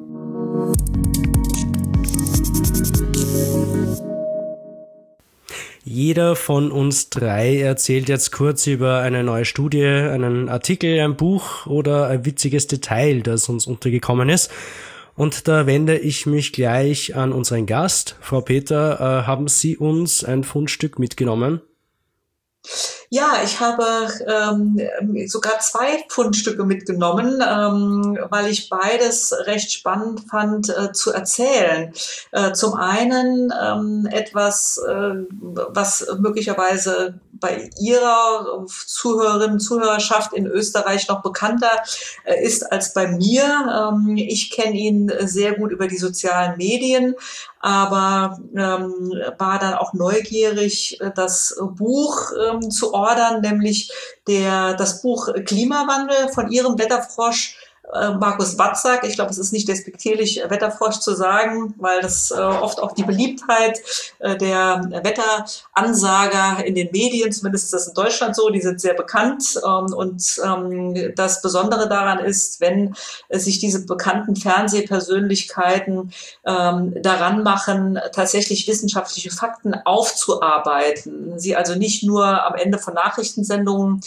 Jeder von uns 3 erzählt jetzt kurz über eine neue Studie, einen Artikel, ein Buch oder ein witziges Detail, das uns untergekommen ist. Und da wende ich mich gleich an unseren Gast. Frau Peter, haben Sie uns ein Fundstück mitgenommen? Ja, ich habe sogar 2 Fundstücke mitgenommen, weil ich beides recht spannend fand zu erzählen. Zum einen etwas, was möglicherweise bei Ihrer Zuhörerschaft in Österreich noch bekannter ist als bei mir. Ich kenne ihn sehr gut über die sozialen Medien, aber war dann auch neugierig, das Buch zu ordern, nämlich das Buch Klimawandel von Ihrem Wetterfrosch Markus Watzak. Ich glaube, es ist nicht despektierlich, Wetterfrosch zu sagen, weil das oft auch die Beliebtheit der Wetteransager in den Medien, zumindest ist das in Deutschland so, die sind sehr bekannt. Und das Besondere daran ist, wenn sich diese bekannten Fernsehpersönlichkeiten daran machen, tatsächlich wissenschaftliche Fakten aufzuarbeiten. Sie also nicht nur am Ende von Nachrichtensendungen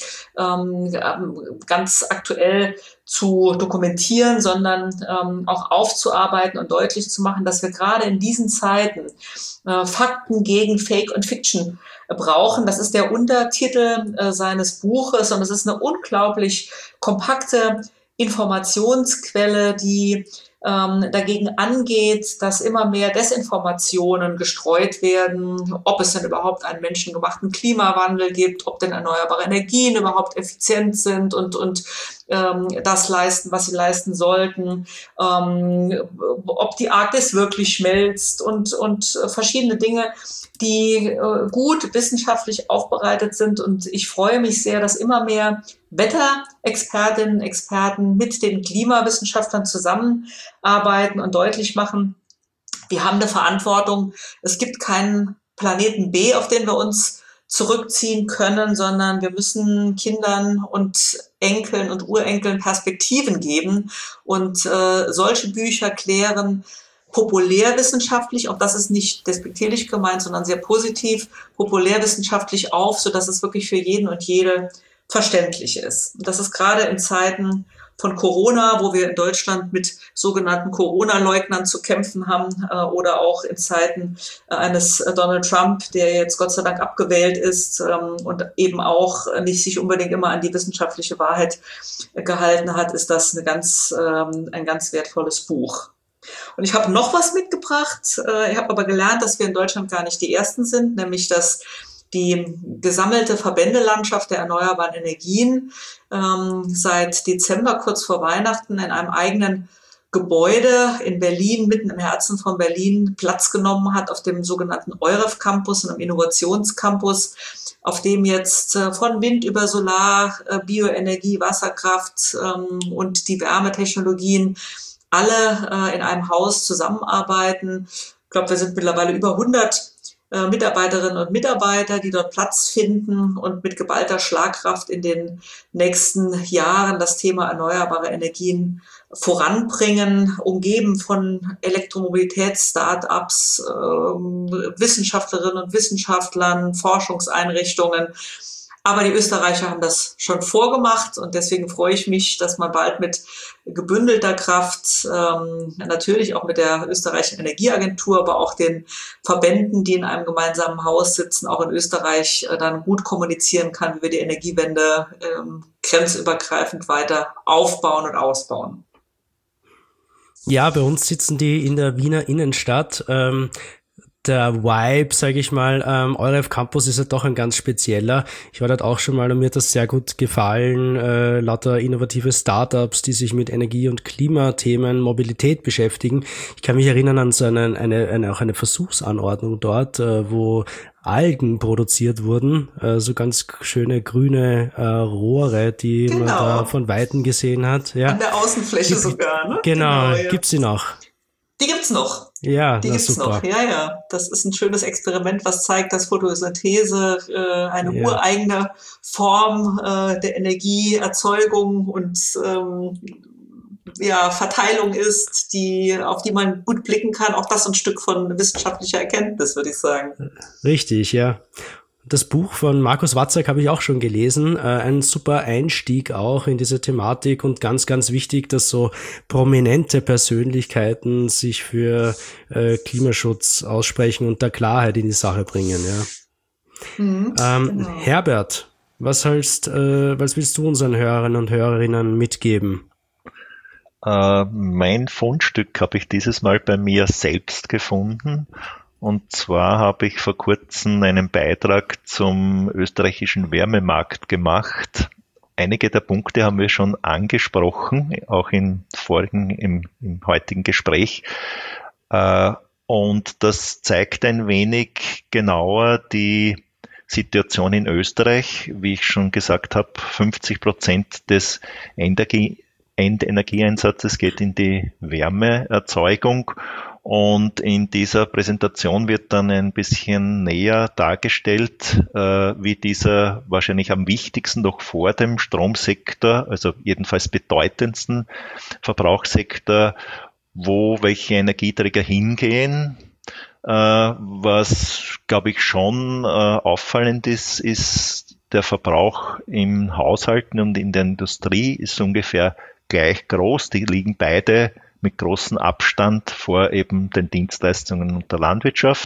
ganz aktuell zu dokumentieren, sondern auch aufzuarbeiten und deutlich zu machen, dass wir gerade in diesen Zeiten Fakten gegen Fake und Fiction brauchen. Das ist der Untertitel seines Buches und es ist eine unglaublich kompakte Informationsquelle, die dagegen angeht, dass immer mehr Desinformationen gestreut werden, ob es denn überhaupt einen menschengemachten Klimawandel gibt, ob denn erneuerbare Energien überhaupt effizient sind und das leisten, was sie leisten sollten, ob die Arktis wirklich schmelzt und verschiedene Dinge, die gut wissenschaftlich aufbereitet sind. Und ich freue mich sehr, dass immer mehr Wetterexpertinnen und Experten mit den Klimawissenschaftlern zusammenarbeiten und deutlich machen, wir haben eine Verantwortung. Es gibt keinen Planeten B, auf den wir uns zurückziehen können, sondern wir müssen Kindern und Enkeln und Urenkeln Perspektiven geben. Und solche Bücher klären populärwissenschaftlich, auch das ist nicht despektierlich gemeint, sondern sehr positiv, populärwissenschaftlich auf, sodass es wirklich für jeden und jede verständlich ist. Und das ist gerade in Zeiten von Corona, wo wir in Deutschland mit sogenannten Corona-Leugnern zu kämpfen haben, oder auch in Zeiten eines Donald Trump, der jetzt Gott sei Dank abgewählt ist und eben auch nicht sich unbedingt immer an die wissenschaftliche Wahrheit gehalten hat, ist das ein ganz wertvolles Buch. Und ich habe noch was mitgebracht. Ich habe aber gelernt, dass wir in Deutschland gar nicht die Ersten sind, nämlich dass die gesammelte Verbändelandschaft der erneuerbaren Energien seit Dezember, kurz vor Weihnachten, in einem eigenen Gebäude in Berlin, mitten im Herzen von Berlin, Platz genommen hat auf dem sogenannten EUREF Campus, einem Innovationscampus, auf dem jetzt von Wind über Solar, Bioenergie, Wasserkraft und die Wärmetechnologien alle in einem Haus zusammenarbeiten. Ich glaube, wir sind mittlerweile über 100 Mitarbeiterinnen und Mitarbeiter, die dort Platz finden und mit geballter Schlagkraft in den nächsten Jahren das Thema erneuerbare Energien voranbringen, umgeben von Elektromobilitäts-Startups, Wissenschaftlerinnen und Wissenschaftlern, Forschungseinrichtungen. Aber die Österreicher haben das schon vorgemacht und deswegen freue ich mich, dass man bald mit gebündelter Kraft, natürlich auch mit der österreichischen Energieagentur, aber auch den Verbänden, die in einem gemeinsamen Haus sitzen, auch in Österreich dann gut kommunizieren kann, wie wir die Energiewende grenzübergreifend weiter aufbauen und ausbauen. Ja, bei uns sitzen die in der Wiener Innenstadt. Der Vibe, sage ich mal, EUREF Campus ist ja doch ein ganz spezieller. Ich war dort auch schon mal und mir hat das sehr gut gefallen. Lauter innovative Startups, die sich mit Energie- und Klimathemen, Mobilität beschäftigen. Ich kann mich erinnern an so eine Versuchsanordnung dort, wo Algen produziert wurden, so ganz schöne grüne Rohre, die man da von Weitem gesehen hat. Ja. An der Außenfläche sogar, ne? Genau, ja. Gibt's die noch? Die gibt's noch. Ja, die gibt's super. noch. Ja. Das ist ein schönes Experiment, was zeigt, dass Photosynthese eine ureigene Form der Energieerzeugung und Verteilung ist, auf die man gut blicken kann. Auch das ein Stück von wissenschaftlicher Erkenntnis, würde ich sagen. Richtig, ja. Das Buch von Markus Watzak habe ich auch schon gelesen. Ein super Einstieg auch in diese Thematik und ganz, ganz wichtig, dass so prominente Persönlichkeiten sich für Klimaschutz aussprechen und da Klarheit in die Sache bringen. Ja. Genau. Herbert, was willst du unseren Hörerinnen und Hörerinnen mitgeben? Mein Fundstück habe ich dieses Mal bei mir selbst gefunden. Und zwar habe ich vor kurzem einen Beitrag zum österreichischen Wärmemarkt gemacht. Einige der Punkte haben wir schon angesprochen, auch im heutigen Gespräch. Und das zeigt ein wenig genauer die Situation in Österreich. Wie ich schon gesagt habe, 50% des Endenergieeinsatzes geht in die Wärmeerzeugung. Und in dieser Präsentation wird dann ein bisschen näher dargestellt, wie dieser wahrscheinlich am wichtigsten noch vor dem Stromsektor, also jedenfalls bedeutendsten Verbrauchssektor, wo welche Energieträger hingehen. Was, glaube ich, schon auffallend ist, der Verbrauch im Haushalten und in der Industrie ist ungefähr gleich groß. Die liegen beide mit großem Abstand vor eben den Dienstleistungen und der Landwirtschaft.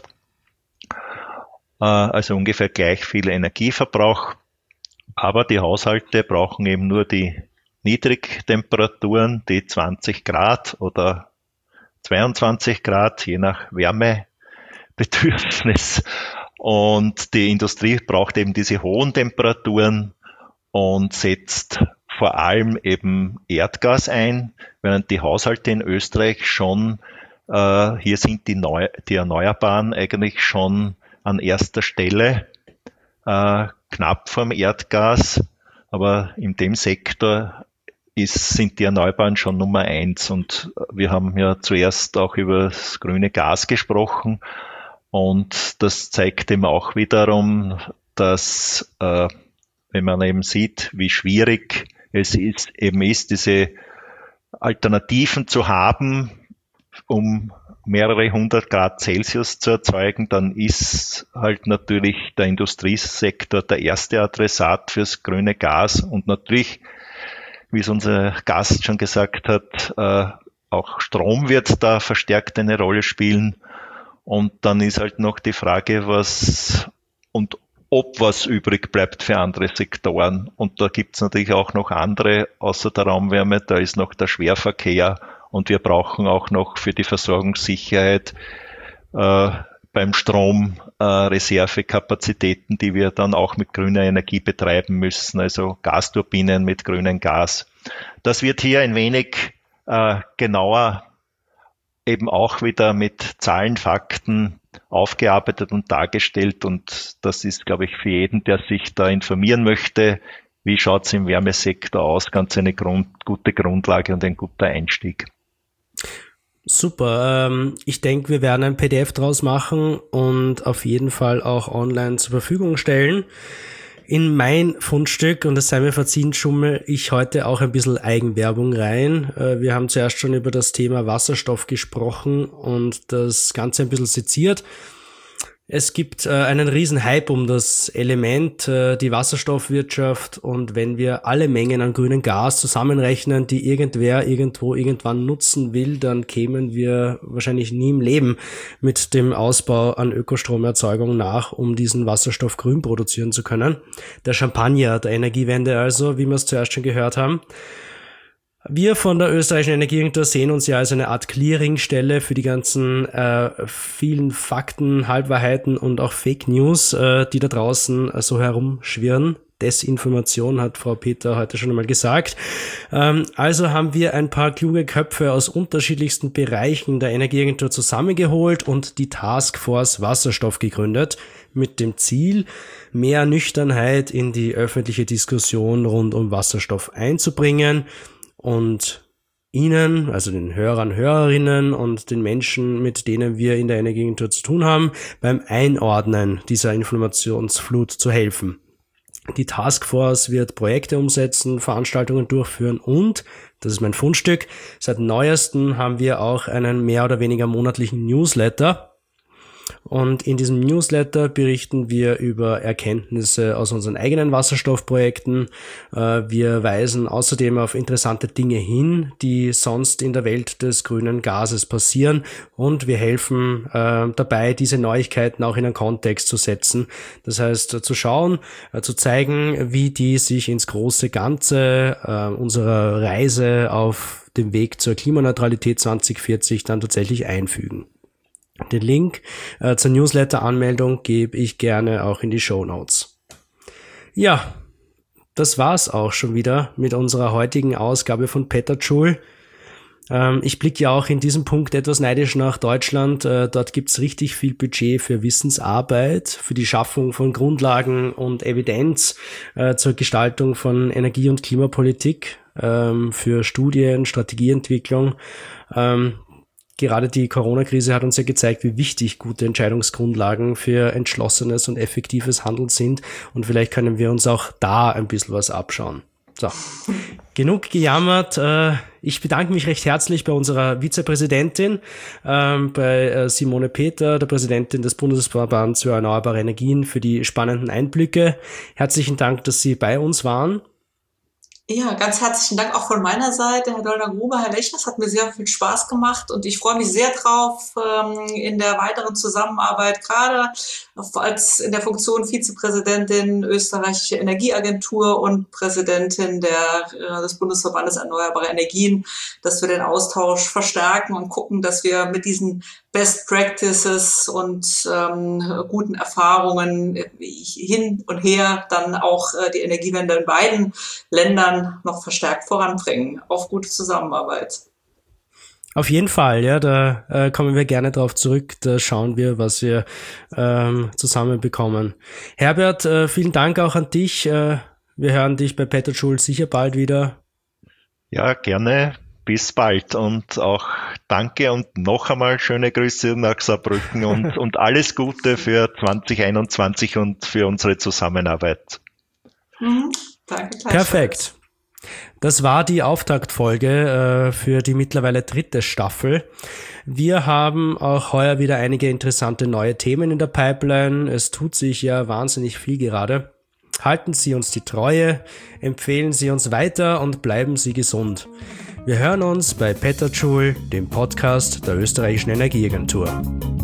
Also ungefähr gleich viel Energieverbrauch. Aber die Haushalte brauchen eben nur die Niedrigtemperaturen, die 20 Grad oder 22 Grad, je nach Wärmebedürfnis. Und die Industrie braucht eben diese hohen Temperaturen und setzt vor allem eben Erdgas ein, während die Haushalte in Österreich schon, hier sind die Erneuerbaren eigentlich schon an erster Stelle, knapp vorm Erdgas, aber in dem Sektor sind die Erneuerbaren schon Nummer 1 und wir haben ja zuerst auch über das grüne Gas gesprochen und das zeigt eben auch wiederum, dass, wenn man eben sieht, wie schwierig es ist, diese Alternativen zu haben, um mehrere 100 Grad Celsius zu erzeugen, dann ist halt natürlich der Industriesektor der erste Adressat fürs grüne Gas und natürlich, wie es unser Gast schon gesagt hat, auch Strom wird da verstärkt eine Rolle spielen und dann ist halt noch die Frage, ob was übrig bleibt für andere Sektoren. Und da gibt es natürlich auch noch andere, außer der Raumwärme, da ist noch der Schwerverkehr und wir brauchen auch noch für die Versorgungssicherheit beim Strom Reservekapazitäten, die wir dann auch mit grüner Energie betreiben müssen, also Gasturbinen mit grünem Gas. Das wird hier ein wenig genauer eben auch wieder mit Zahlen, Fakten aufgearbeitet und dargestellt und das ist, glaube ich, für jeden, der sich da informieren möchte, wie schaut es im Wärmesektor aus, ganz eine gute Grundlage und ein guter Einstieg. Super. Ich denke, wir werden ein PDF draus machen und auf jeden Fall auch online zur Verfügung stellen. In mein Fundstück, und das sei mir verziehen, schummel ich heute auch ein bisschen Eigenwerbung rein. Wir haben zuerst schon über das Thema Wasserstoff gesprochen und das Ganze ein bisschen seziert. Es gibt einen riesen Hype um das Element, die Wasserstoffwirtschaft, und wenn wir alle Mengen an grünem Gas zusammenrechnen, die irgendwer irgendwo irgendwann nutzen will, dann kämen wir wahrscheinlich nie im Leben mit dem Ausbau an Ökostromerzeugung nach, um diesen Wasserstoff grün produzieren zu können. Der Champagner der Energiewende also, wie wir es zuerst schon gehört haben. Wir von der österreichischen Energieagentur sehen uns ja als eine Art Clearingstelle für die ganzen vielen Fakten, Halbwahrheiten und auch Fake News, die da draußen so herumschwirren. Desinformation hat Frau Peter heute schon einmal gesagt. Also haben wir ein paar kluge Köpfe aus unterschiedlichsten Bereichen der Energieagentur zusammengeholt und die Taskforce Wasserstoff gegründet, mit dem Ziel, mehr Nüchternheit in die öffentliche Diskussion rund um Wasserstoff einzubringen und Ihnen, also den Hörern, Hörerinnen und den Menschen, mit denen wir in der Energieagentur zu tun haben, beim Einordnen dieser Informationsflut zu helfen. Die Taskforce wird Projekte umsetzen, Veranstaltungen durchführen und, das ist mein Fundstück, seit neuestem haben wir auch einen mehr oder weniger monatlichen Newsletter. Und in diesem Newsletter berichten wir über Erkenntnisse aus unseren eigenen Wasserstoffprojekten. Wir weisen außerdem auf interessante Dinge hin, die sonst in der Welt des grünen Gases passieren. Und wir helfen dabei, diese Neuigkeiten auch in einen Kontext zu setzen. Das heißt, zu schauen, zu zeigen, wie die sich ins große Ganze unserer Reise auf dem Weg zur Klimaneutralität 2040 dann tatsächlich einfügen. Den Link zur Newsletter-Anmeldung gebe ich gerne auch in die Shownotes. Ja, das war's auch schon wieder mit unserer heutigen Ausgabe von Petajoule. Ich blicke ja auch in diesem Punkt etwas neidisch nach Deutschland. Dort gibt's richtig viel Budget für Wissensarbeit, für die Schaffung von Grundlagen und Evidenz zur Gestaltung von Energie- und Klimapolitik, für Studien, Strategieentwicklung. Gerade die Corona-Krise hat uns ja gezeigt, wie wichtig gute Entscheidungsgrundlagen für entschlossenes und effektives Handeln sind. Und vielleicht können wir uns auch da ein bisschen was abschauen. So, genug gejammert. Ich bedanke mich recht herzlich bei unserer Vizepräsidentin, bei Simone Peter, der Präsidentin des Bundesverbands für erneuerbare Energien, für die spannenden Einblicke. Herzlichen Dank, dass Sie bei uns waren. Ja, ganz herzlichen Dank auch von meiner Seite, Herr Dollner-Gruber, Herr Lechner. Es hat mir sehr viel Spaß gemacht und ich freue mich sehr drauf in der weiteren Zusammenarbeit, gerade als in der Funktion Vizepräsidentin Österreichische Energieagentur und Präsidentin des Bundesverbandes Erneuerbare Energien, dass wir den Austausch verstärken und gucken, dass wir mit diesen Best Practices und guten Erfahrungen hin und her dann auch die Energiewende in beiden Ländern noch verstärkt voranbringen. Auf gute Zusammenarbeit. Auf jeden Fall, ja, da kommen wir gerne drauf zurück, da schauen wir, was wir zusammen bekommen. Herbert, vielen Dank auch an dich. Wir hören dich bei Petajoule sicher bald wieder. Ja, gerne. Bis bald und auch danke und noch einmal schöne Grüße nach Saarbrücken und alles Gute für 2021 und für unsere Zusammenarbeit. Danke. Perfekt. Das war die Auftaktfolge für die mittlerweile 3. Staffel. Wir haben auch heuer wieder einige interessante neue Themen in der Pipeline. Es tut sich ja wahnsinnig viel gerade. Halten Sie uns die Treue, empfehlen Sie uns weiter und bleiben Sie gesund. Wir hören uns bei Petajoule, dem Podcast der Österreichischen Energieagentur.